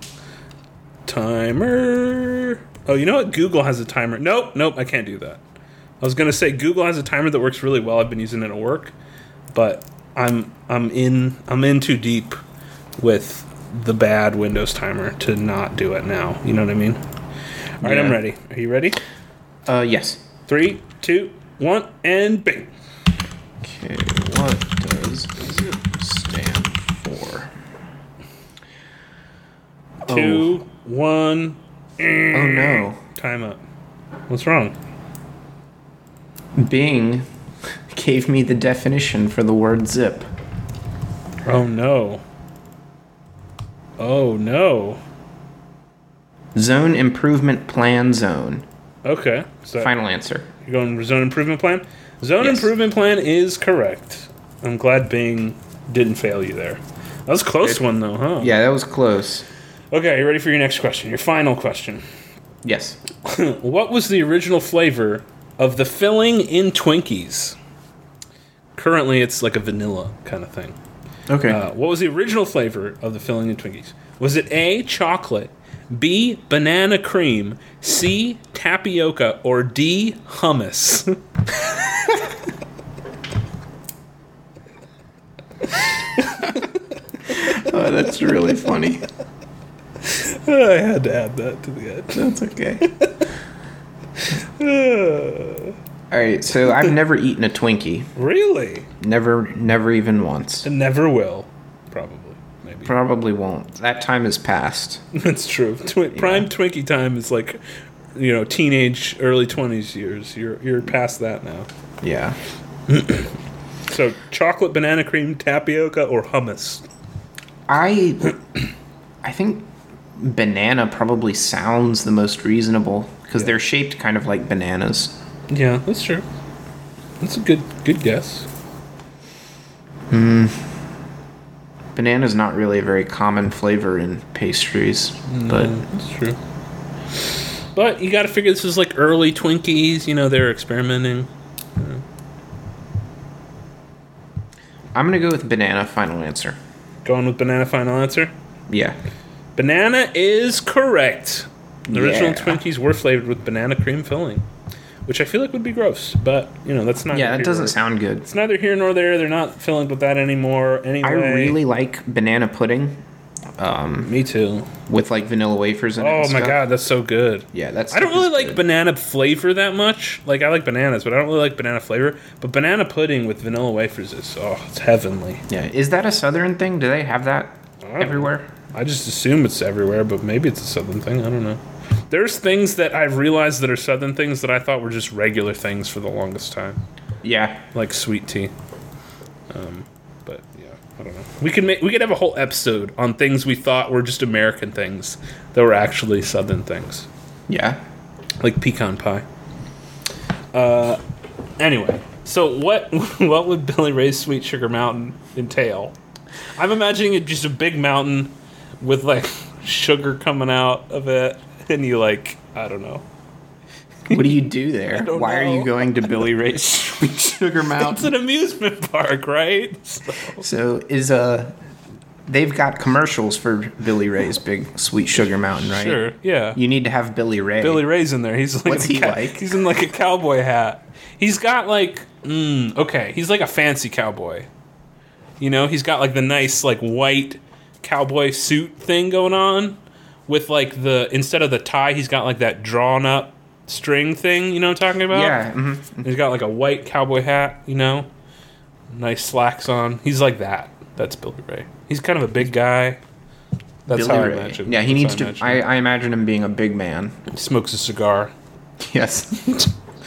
Timer. Oh, you know what? Google has a timer. Nope, I can't do that. I was gonna say Google has a timer that works really well. I've been using it at work, but I'm in too deep with the bad Windows timer to not do it now. You know what I mean? All right, I'm ready. Are you ready? Yes. 3, 2, 1, and bing. Okay, What does ZIP stand for? 2, 1. Oh no. Time up. What's wrong? Bing gave me the definition for the word zip. Oh no. Oh no. Zone Improvement Plan Zone. Okay. So Final answer. you're going with Zone Improvement Plan? Zone Yes. Improvement Plan is correct. I'm glad Bing didn't fail you there. That was a close one though, huh? Yeah, that was close. Okay, you ready for your next question? Your final question. Yes. What was the original flavor of the filling in Twinkies? Currently, it's like a vanilla kind of thing. Okay. What was the original flavor of the filling in Twinkies? Was it A, chocolate, B, banana cream, C, tapioca, or D, hummus? Oh, that's really funny. I had to add that to the end. That's okay. All right, so I've never eaten a Twinkie. Really? Never even once. And never will. Probably. Maybe. Probably won't. That time has passed. That's true. Prime Twinkie time is like, teenage, early 20s years. You're past that now. Yeah. So, chocolate, banana cream, tapioca, or hummus? I think banana probably sounds the most reasonable because they're shaped kind of like bananas. Yeah, that's true. That's a good guess. Banana's not really a very common flavor in pastries, but That's true. But you got to figure this is like early Twinkies. They're experimenting. I'm gonna go with banana. Final answer. Going with banana final answer? Yeah. Banana is correct. The original Yeah. Twinkies were flavored with banana cream filling, which I feel like would be gross, but, that's not... Yeah, that doesn't sound good. It's neither here nor there. They're not filling with that anymore anyway. I really like banana pudding Me too. with like vanilla wafers in it. Oh and my stuff. god, that's so good. Yeah, that's. I don't really like banana flavor that much. Like, I like bananas, but I don't really like banana flavor. But banana pudding with vanilla wafers is, it's heavenly. Yeah, is that a southern thing? Do they have that don't know. everywhere? I just assume it's everywhere, but maybe it's a southern thing. I don't know. There's things that I've realized that are southern things that I thought were just regular things for the longest time. Yeah. Like sweet tea. But yeah, I don't know. We could have a whole episode on things we thought were just American things that were actually southern things. Yeah. Like pecan pie. Anyway, so what would Billy Ray's Sweet Sugar Mountain entail? I'm imagining it just a big mountain with like sugar coming out of it, and you I don't know. What do you do there? don't Why are know. you going to Billy Ray's Sweet Sugar It's Mountain? an amusement park, right? So they've got commercials for Billy Ray's big Sweet Sugar Mountain, right? Sure, yeah. You need to have Billy Ray. Billy Ray's in there. He's like What's he like? He's in like a cowboy hat. He's got he's like a fancy cowboy. He's got like the nice like white cowboy suit thing going on with like instead of the tie, he's got like that drawn up string thing, you know what I'm talking about? Yeah. Mm-hmm. He's got like a white cowboy hat, nice slacks on. He's like that. That's Billy Ray. He's kind of a big guy. That's Billy how Ray. I imagine. Yeah, he That's needs how I to. imagine I imagine him being a big man. He smokes a cigar. Yes.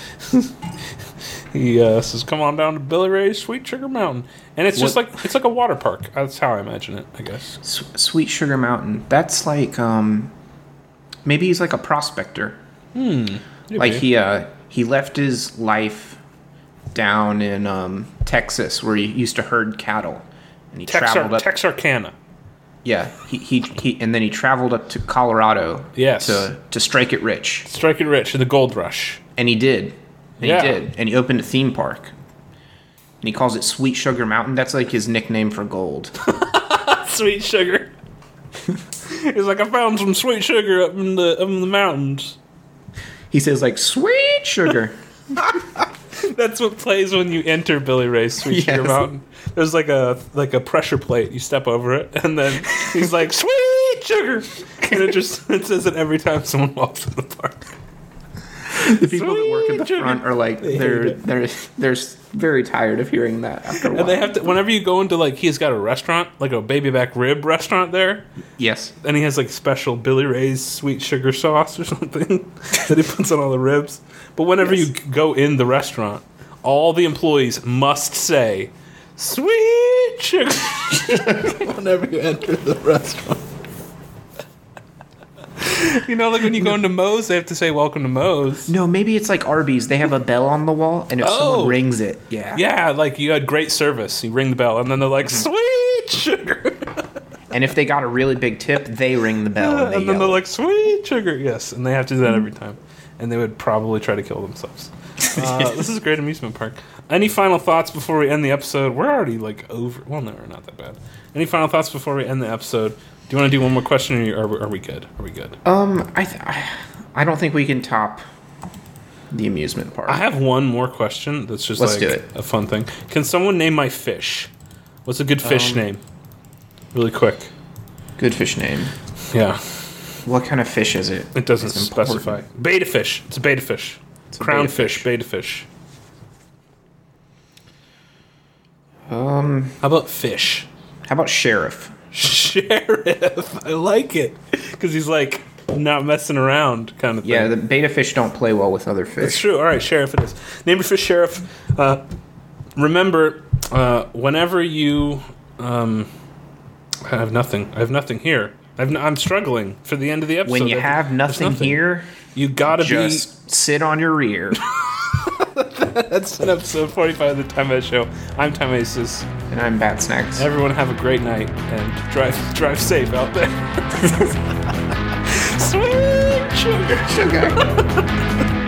He says, "Come on down to Billy Ray's Sweet Sugar Mountain," and it's just it's like a water park. That's how I imagine it, I guess. Sweet Sugar Mountain. That's like maybe he's like a prospector. Like he left his life down in Texas where he used to herd cattle, and he traveled up. Texarkana. Yeah, he and then he traveled up to Colorado. Yes. To strike it rich, Strike it rich in the gold rush. and he did. And Yeah. he did, and he opened a theme park. And he calls it Sweet Sugar Mountain. That's like his nickname for gold. Sweet sugar. He's like, I found some sweet sugar up in the mountains. He says like Sweet Sugar. That's what plays when you enter Billy Ray's Sweet Sugar Yes. Mountain. There's like a pressure plate. You step over it, and then he's like, "Sweet sugar," and it says it every time someone walks in the park. The people that work at the front are like they're very tired of hearing that after a while. And they have to, whenever you go into, like, he's got a restaurant, like a baby back rib restaurant there. Yes. And he has, like, special Billy Ray's sweet sugar sauce or something that he puts on all the ribs. But whenever you go in the restaurant, all the employees must say, sweet sugar, whenever you enter the restaurant. You know, like when you go into Moe's, they have to say, welcome to Moe's. No, maybe it's like Arby's. They have a bell on the wall, and if someone rings it, Yeah, like you had great service. You ring the bell, and then they're like, sweet sugar. And if they got a really big tip, they ring the bell. And then they're like, sweet sugar. Yes, and they have to do that every time. And they would probably try to kill themselves. This is a great amusement park. Any final thoughts before we end the episode? We're already, like, over. Well, no, we're not that bad. Any final thoughts before we end the episode? Do you want to do one more question, or are we good? Are we good? I don't think we can top the amusement park. I have one more question that's just Let's do it. A fun thing. Can someone name my fish? What's a good fish name? Really quick. Good fish name. Yeah. What kind of fish is it? It doesn't specify. Beta fish. It's a beta fish. Crown fish. Beta fish. How about fish? How about sheriff? Sheriff. I like it. Because he's like not messing around kind of thing. Yeah, the beta fish don't play well with other fish. That's true. All right, sheriff it is. Name your fish sheriff. Remember, whenever you... I have nothing. I have nothing here. I'm struggling for the end of the episode. When you have nothing here, you gotta just sit on your rear. That's an episode 45 of the Time Ace Show. I'm Time Aces. And I'm Bat Snacks. Everyone have a great night and drive safe out there. Sweet sugar.